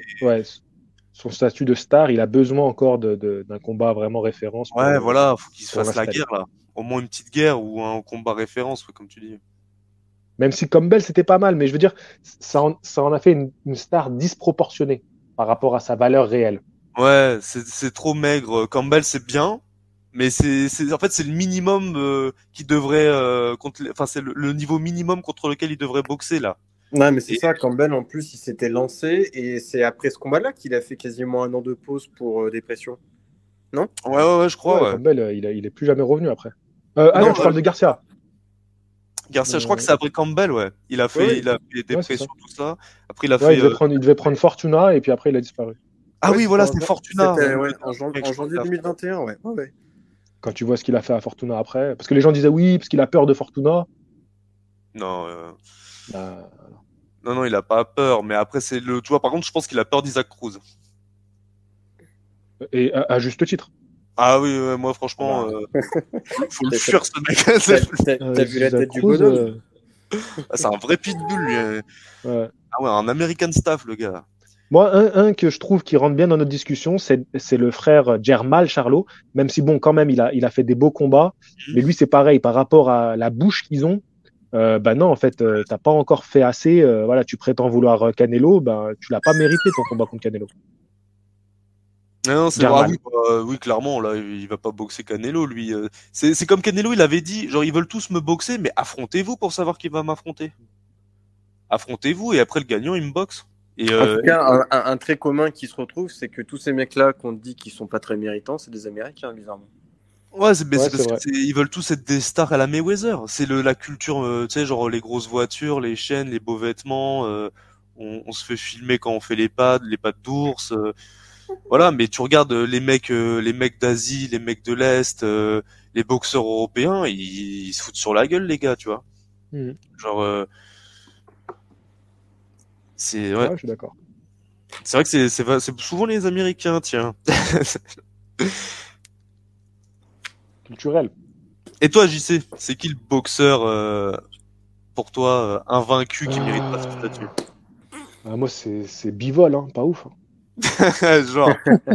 son statut de star, il a besoin encore d'un combat vraiment référence. Ouais, voilà, faut qu'il se fasse la guerre, là. Au moins une petite guerre ou un combat référence, comme tu dis. Même si Campbell, c'était pas mal, mais je veux dire, ça en a fait une star disproportionnée par rapport à sa valeur réelle. Ouais, c'est trop maigre. Campbell, c'est bien, mais en fait, c'est le minimum qui devrait enfin, c'est le niveau minimum contre lequel il devrait boxer, là. Ouais, mais c'est ça, Campbell, en plus, il s'était lancé et c'est après ce combat-là qu'il a fait quasiment 1 an de pause pour dépression. Non? Ouais, je crois. Campbell, il est plus jamais revenu après. Non, je parle de Garcia. Garcia, je crois que c'est après Campbell, ouais. Il a fait dépression, tout ça. Après, il a fait. Il devait prendre Fortuna et puis après, il a disparu. Ah oui, voilà, c'est Fortuna. C'était en janvier 2021, ouais. Quand tu vois ce qu'il a fait à Fortuna après. Parce que les gens disaient oui, parce qu'il a peur de Fortuna. Non. Non, il a pas peur. Mais après, tu vois, par contre, je pense qu'il a peur d'Isaac Cruz. Et à juste titre. Ah oui, moi, franchement, faut le fuir, ce mec. T'as vu la tête du bonhomme? C'est un vrai pitbull, lui. Ouais. Ah ouais, un American staff, le gars. Moi, un que je trouve qui rentre bien dans notre discussion, c'est le frère Jermal Charlo. Même si, bon, quand même, il a fait des beaux combats. Mais lui, c'est pareil, par rapport à la bouche qu'ils ont, non, en fait, t'as pas encore fait assez. Voilà, tu prétends vouloir Canelo, tu l'as pas mérité ton combat contre Canelo. Non, c'est vrai. Oui, clairement, là, il va pas boxer Canelo, lui. C'est comme Canelo, il avait dit, genre, ils veulent tous me boxer, mais affrontez-vous pour savoir qui va m'affronter. Affrontez-vous, et après le gagnant, il me boxe. Et en tout cas, un trait commun qui se retrouve, c'est que tous ces mecs-là qu'on dit qu'ils sont pas très méritants, c'est des Américains, bizarrement. Ouais, c'est parce qu'ils veulent tous être des stars à la Mayweather. C'est la culture, tu sais, genre les grosses voitures, les chaînes, les beaux vêtements. On se fait filmer quand on fait les pads d'ours. Voilà, mais tu regardes les mecs d'Asie, les mecs de l'Est, les boxeurs européens, ils se foutent sur la gueule, les gars, tu vois. Genre, ouais, je suis d'accord. C'est vrai que c'est souvent les Américains, tiens. Culturel. Et toi, JC, c'est qui le boxeur pour toi invaincu qui mérite pas ce statut? Moi, c'est Bivol, hein, pas ouf. Hein. Genre.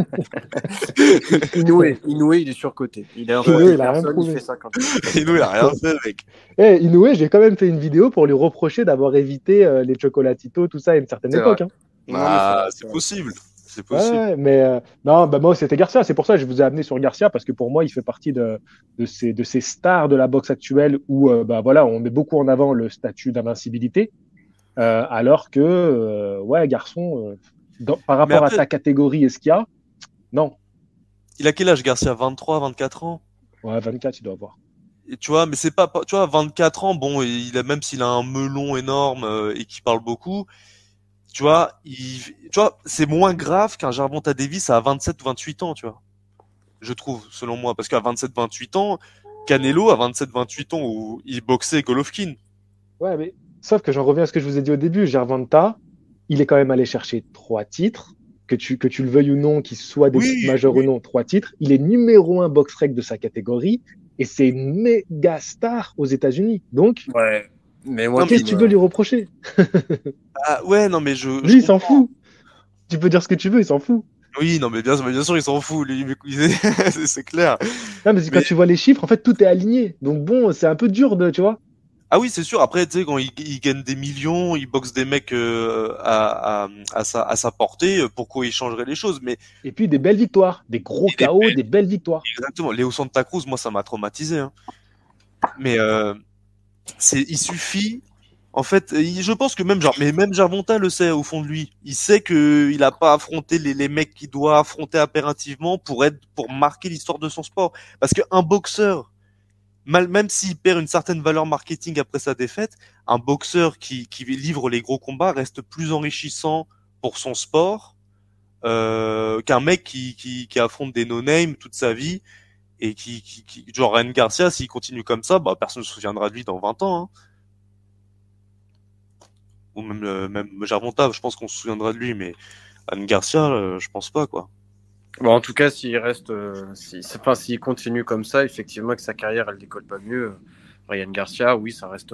Inoue, il est surcoté. Il a rien prouvé. Il fait ça quand même. Inoue, il a rien fait, mec. Inoue, j'ai quand même fait une vidéo pour lui reprocher d'avoir évité les chocolatitos, tout ça à une certaine époque. Hein. C'est possible. C'est possible. Ouais, mais non, bah moi c'était Garcia. C'est pour ça que je vous ai amené sur Garcia parce que pour moi il fait partie de ces stars de la boxe actuelle où bah voilà on met beaucoup en avant le statut d'invincibilité alors que ouais garçon par Mais rapport à après, ta catégorie et ce qu'il y a non il a quel âge, Garcia? 23, 24 ans? ouais 24 il doit avoir Et tu vois, mais c'est pas, tu vois, 24 ans, bon, il a, même s'il a un melon énorme et qu'il parle beaucoup, tu vois, tu vois, c'est moins grave qu'un Gervonta Davis à 27 ou 28 ans, tu vois. Je trouve, selon moi, parce qu'à 27, 28 ans, Canelo à 27, 28 ans où il boxait Golovkin. ouais mais sauf que j'en reviens à ce que je vous ai dit au début Gervonta il est quand même allé chercher 3 titres que tu le veuilles ou non, qu'il soit des titres Oui, majeurs oui. ou non, 3 titres. Il est numéro 1 box rec de sa catégorie et c'est une méga star aux États-Unis. Donc, Ouais. Mais moi Non, mais, qu'est-ce que tu peux lui reprocher? ah, ouais, non, mais je Lui, il s'en comprends. fout. Tu peux dire ce que tu veux, il s'en fout. Oui, non, mais bien sûr, il s'en fout, lui, mais c'est clair. Non, mais quand Mais, tu vois les chiffres, en fait, tout est aligné. Donc bon, c'est un peu dur de, tu vois. ah oui, c'est sûr. Après, tu sais, quand il gagne des millions, il boxe des mecs à sa portée, pourquoi il changerait les choses? Mais Et puis des belles victoires, des gros il est KO, des belles victoires. exactement. Léo Santa Cruz, moi, ça m'a traumatisé. Hein. Mais il suffit. En fait, je pense que même Gervonta le sait au fond de lui. Il sait que il a pas affronté les mecs qu'il doit affronter impérativement pour marquer l'histoire de son sport. Parce qu'un boxeur, même s'il perd une certaine valeur marketing après sa défaite, un boxeur qui livre les gros combats reste plus enrichissant pour son sport qu'un mec qui affronte des no-name toute sa vie et genre Ryan Garcia, s'il continue comme ça, bah personne ne se souviendra de lui dans 20 ans. Hein. Ou même Gervonta, je pense qu'on se souviendra de lui, mais Ryan Garcia, je pense pas quoi. Bon, en tout cas, s'il reste, s'il continue comme ça, effectivement, que sa carrière, elle décolle pas mieux. Ryan Garcia, oui,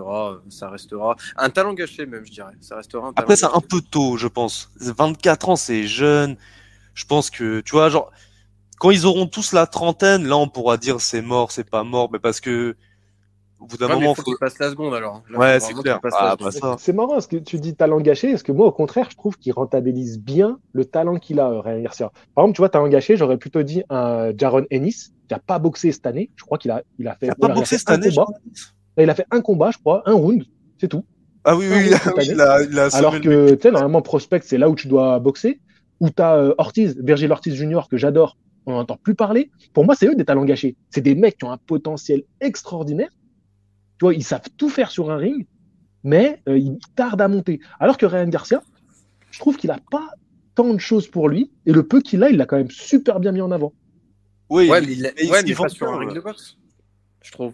ça restera un talent gâché même, je dirais. Ça restera un talent Après, c'est gâché. un peu tôt, je pense. 24 ans, c'est jeune. Je pense que, tu vois, genre, quand ils auront tous la trentaine, là, on pourra dire c'est mort, c'est pas mort, mais parce que, au bout d'un Ouais, mais il moment, faut qu'il passe la seconde alors. Là, faut ouais, c'est vraiment qu'il clair. passe la Ah, bah seconde. ça. C'est marrant parce que tu dis talent gâché, parce que moi, au contraire, je trouve qu'il rentabilise bien le talent qu'il a, Ryan Garcia. Par exemple, tu vois, talent gâché, j'aurais plutôt dit un Jaron Ennis, qui n'a pas boxé cette année. Je crois Il a pas il a boxé fait cette un année, combat. Il a fait un combat, je crois, un round, c'est tout. Ah oui, Un oui, round cette oui, année. il a assommé Alors le mec. que, tu sais, normalement, Prospect, c'est là où tu dois boxer. Où tu as Ortiz, Virgil Ortiz Jr., que j'adore, on n'entend plus parler. Pour moi, c'est eux des talents gâchés. C'est des mecs qui ont un potentiel extraordinaire. Tu vois, ils savent tout faire sur un ring, mais ils tardent à monter. Alors que Ryan Garcia, je trouve qu'il n'a pas tant de choses pour lui. Et le peu qu'il a, il l'a quand même super bien mis en avant. Oui, Ouais, il mais vend pas sur bien, un ring de boxe, je trouve.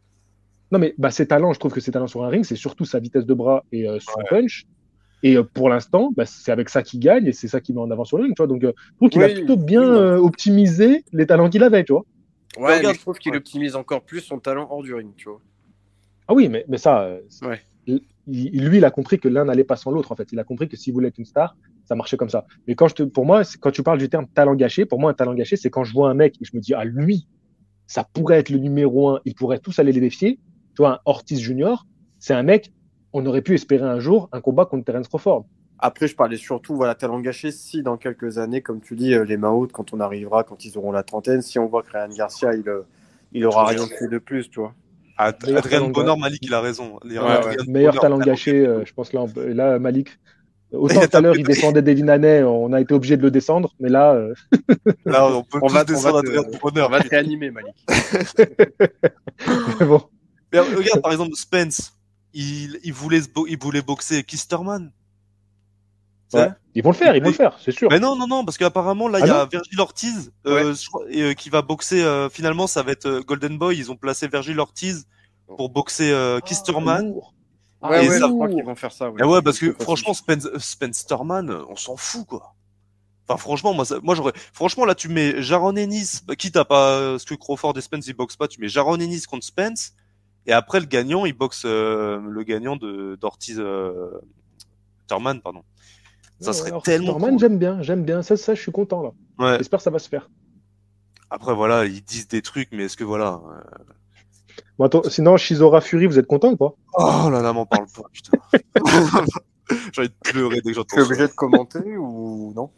Non, mais bah, ses talents, je trouve que ses talents sur un ring, c'est surtout sa vitesse de bras et son ouais. punch. Et pour l'instant, bah, c'est avec ça qu'il gagne et c'est ça qu'il met en avant sur le ring. Tu vois. Donc, je trouve qu'il a Oui, plutôt bien oui, non. optimisé les talents qu'il avait. Tu vois. Mais Ouais, mais regarde, je trouve qu'il ouais. optimise encore plus son talent hors du ring, tu vois. Ah oui, mais ça, Ouais. lui, il a compris que l'un n'allait pas sans l'autre. En fait, il a compris que s'il voulait être une star, ça marchait comme ça. Mais pour moi, quand tu parles du terme talent gâché, pour moi, un talent gâché, c'est quand je vois un mec et je me dis, ah, lui, ça pourrait être le numéro 1, il pourrait tous aller les défier. Tu vois, un Ortiz Junior, c'est un mec, on aurait pu espérer un jour un combat contre Terence Crawford. Après, je parlais surtout, voilà, talent gâché, si dans quelques années, comme tu dis, les mains hautes, quand on arrivera, quand ils auront la trentaine, si on voit que Ryan Garcia, il aura rien fait de plus, tu vois. Meilleur Adrien talent, Bonheur, Malik, il a raison. Ouais, ouais. meilleur Bonheur, talent talent gâché, gâché. je pense là, Malik. Il Autant a tout à l'heure, tapé. il défendait Devin Haney, on a été obligé de le descendre, mais là, Là, on peut tous descendre Adrien on Bonheur. va te réanimer, Malik. mais bon. Mais regarde, par exemple, Spence, il voulait boxer Kisterman. Tu Ouais. sais Ils vont le faire, c'est sûr. Mais non, non, non, parce qu'apparemment, là, il Ah y a non? Virgil Ortiz, Ouais. je crois, qui va boxer, finalement, ça va être Golden Boy. Ils ont placé Virgil Ortiz pour boxer Ah, Kisterman. lourd. Ouais, Ah, Et ouais, ça, je crois qu'ils lourd. vont faire ça, ouais. et ouais, parce Je sais que pas franchement, si- Spencerman, on s'en fout, quoi. Enfin, franchement, moi, j'aurais, franchement, là, tu mets Jaron Ennis, quitte à pas, ce que Crawford et Spence, ils boxent pas, tu mets Jaron Ennis contre Spence, et après, le gagnant, il boxe, le gagnant d'Ortiz, Thurman, pardon. Ça serait Ortiz tellement Thurman, cool. j'aime bien. Ça, je suis content, là. Ouais. J'espère que ça va se faire. Après, voilà, ils disent des trucs, mais est-ce que voilà, Bon, attends, sinon, Shizora Fury, vous êtes content ou pas? oh là là, m'en parle pas, putain. J'ai envie de pleurer dès que Tu j'entends es ça. obligé de commenter ou non?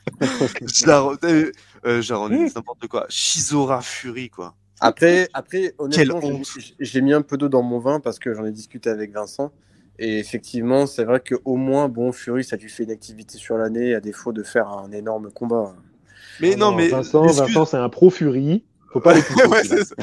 Genre, n'importe quoi. Shizora Fury, quoi. Après, Quelle honnêtement, honte. j'ai mis un peu d'eau dans mon vin parce que j'en ai discuté avec Vincent. Et effectivement, c'est vrai qu'au moins, bon, Fury, ça lui fait une activité sur l'année, à défaut de faire un énorme combat. Mais non, mais Vincent, l'excuse. c'est un pro Fury. Faut pas l'écouter. Ouais, celui-là. c'est ça.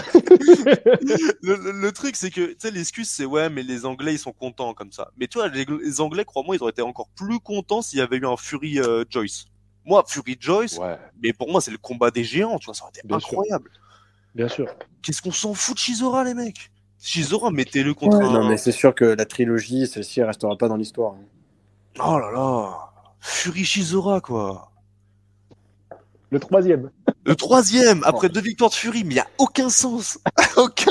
Le truc, c'est que, tu sais, l'excuse, c'est ouais, mais les Anglais, ils sont contents comme ça. Mais tu vois, les Anglais, crois-moi, ils auraient été encore plus contents s'il y avait eu un Fury Joyce. Moi, Fury Joyce, Ouais, mais pour moi, c'est le combat des géants, tu vois, ça aurait été Bien sûr. incroyable. bien sûr. Qu'est-ce qu'on s'en fout de Shizora, les mecs? Shizora, mettez-le contre Non, un. mais c'est sûr que la trilogie, celle-ci, elle restera pas dans l'histoire. Oh là là. Fury Shizora, quoi. Le troisième. Le troisième, après 2 victoires de Fury, mais il n'y a aucun sens. Aucun.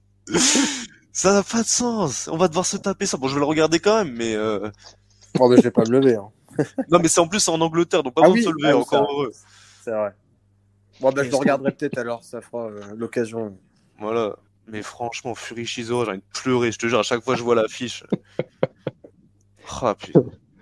Ça n'a pas de sens. On va devoir se taper ça. Bon, je vais le regarder quand même, mais Bon, mais je vais pas me lever. non, mais c'est en plus c'est en Angleterre, donc pas Ah besoin oui, de se lever. Encore ça, heureux. c'est vrai. Bon, ben, je le regarderai peut-être alors, ça fera l'occasion. Voilà. Mais franchement, Fury Shizora, j'ai envie de pleurer. Je te jure, à chaque fois que je vois l'affiche. Ah putain.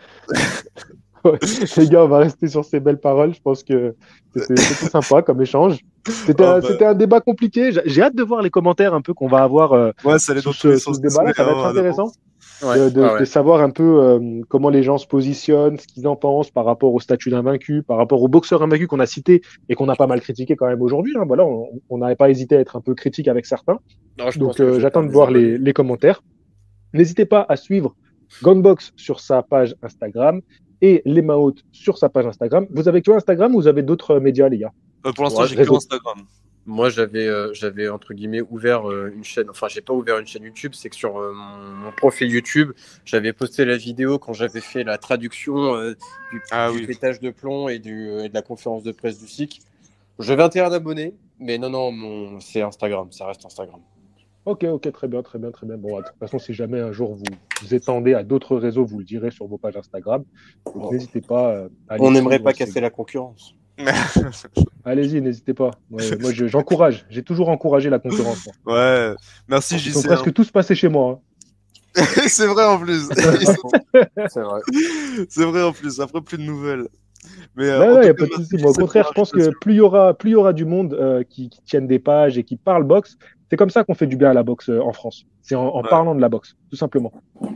Ouais. Les gars, on va rester sur ces belles paroles. Je pense que c'était sympa comme échange. C'était un débat compliqué. J'ai hâte de voir les commentaires un peu qu'on va avoir Ouais, ça allait dans sous tous les ce sens. débat-là. Ça va être Désolé, hein, intéressant Ouais, de savoir un peu comment les gens se positionnent, ce qu'ils en pensent par rapport au statut d'invaincu, par rapport aux boxeurs invaincus qu'on a cités et qu'on a pas mal critiqué quand même aujourd'hui. Hein. Voilà, on n'avait pas hésité à être un peu critique avec certains. Non, je pense Donc que je vais j'attends perdre de des voir abonnés. les commentaires. N'hésitez pas à suivre Gunbox sur sa page Instagram et les Maotes sur sa page Instagram. Vous avez que Instagram ou vous avez d'autres médias, les gars? Pour l'instant, Ouais, j'ai que réseau. Instagram. Moi, j'avais entre guillemets ouvert une chaîne. Enfin, j'ai pas ouvert une chaîne YouTube. C'est que sur mon profil YouTube, j'avais posté la vidéo quand j'avais fait la traduction du pétage de plomb et de la conférence de presse du SIC. J'ai 21 abonnés, mais non, c'est Instagram. Ça reste Instagram. Ok, très bien, très bien, très bien. Bon, de toute façon, si jamais un jour vous étendez à d'autres réseaux, vous le direz sur vos pages Instagram. Donc Bon. n'hésitez pas à aller On n'aimerait suivre pas ces casser gars. la concurrence. Allez-y, n'hésitez pas. Moi, j'encourage. J'ai toujours encouragé la concurrence. Moi. Ouais. Merci, Ils sont JC. presque tous passés chez moi. Hein. C'est vrai en plus. C'est vrai. C'est vrai en plus. Après, plus de nouvelles. Mais Non, en il n'y tout a cas, pas de merci, souci. Moi, au JC, pour contraire, je pense que l'invitation. plus il y aura du monde qui tiennent des pages et qui parlent boxe, c'est comme ça qu'on fait du bien à la boxe en France. C'est en Ouais. parlant de la boxe, tout simplement.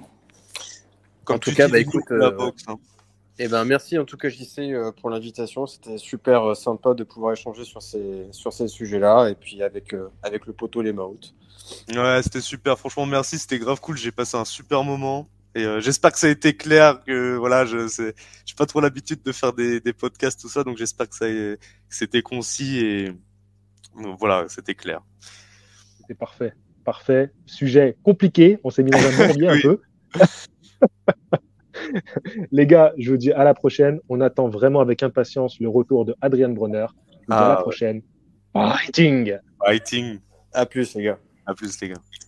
Comme En tout tu cas, dis, bah les écoute, loups de la boxe. Hein. merci en tout cas JC pour l'invitation. C'était super sympa de pouvoir échanger sur ces sujets-là et puis avec le poteau les Maoutes. Ouais, c'était super. Franchement, merci. C'était grave cool. J'ai passé un super moment. Et j'espère que ça a été clair. Que voilà, j'ai pas trop l'habitude de faire des podcasts tout ça, donc j'espère que c'était concis et voilà, c'était clair. C'est parfait. Parfait. Sujet compliqué. On s'est mis dans un bourbier un Oui. peu. Les gars, je vous dis à la prochaine. On attend vraiment avec impatience le retour de Adrian Bronner. Je vous dis à la prochaine. Fighting! Fighting. À plus les gars. À plus les gars.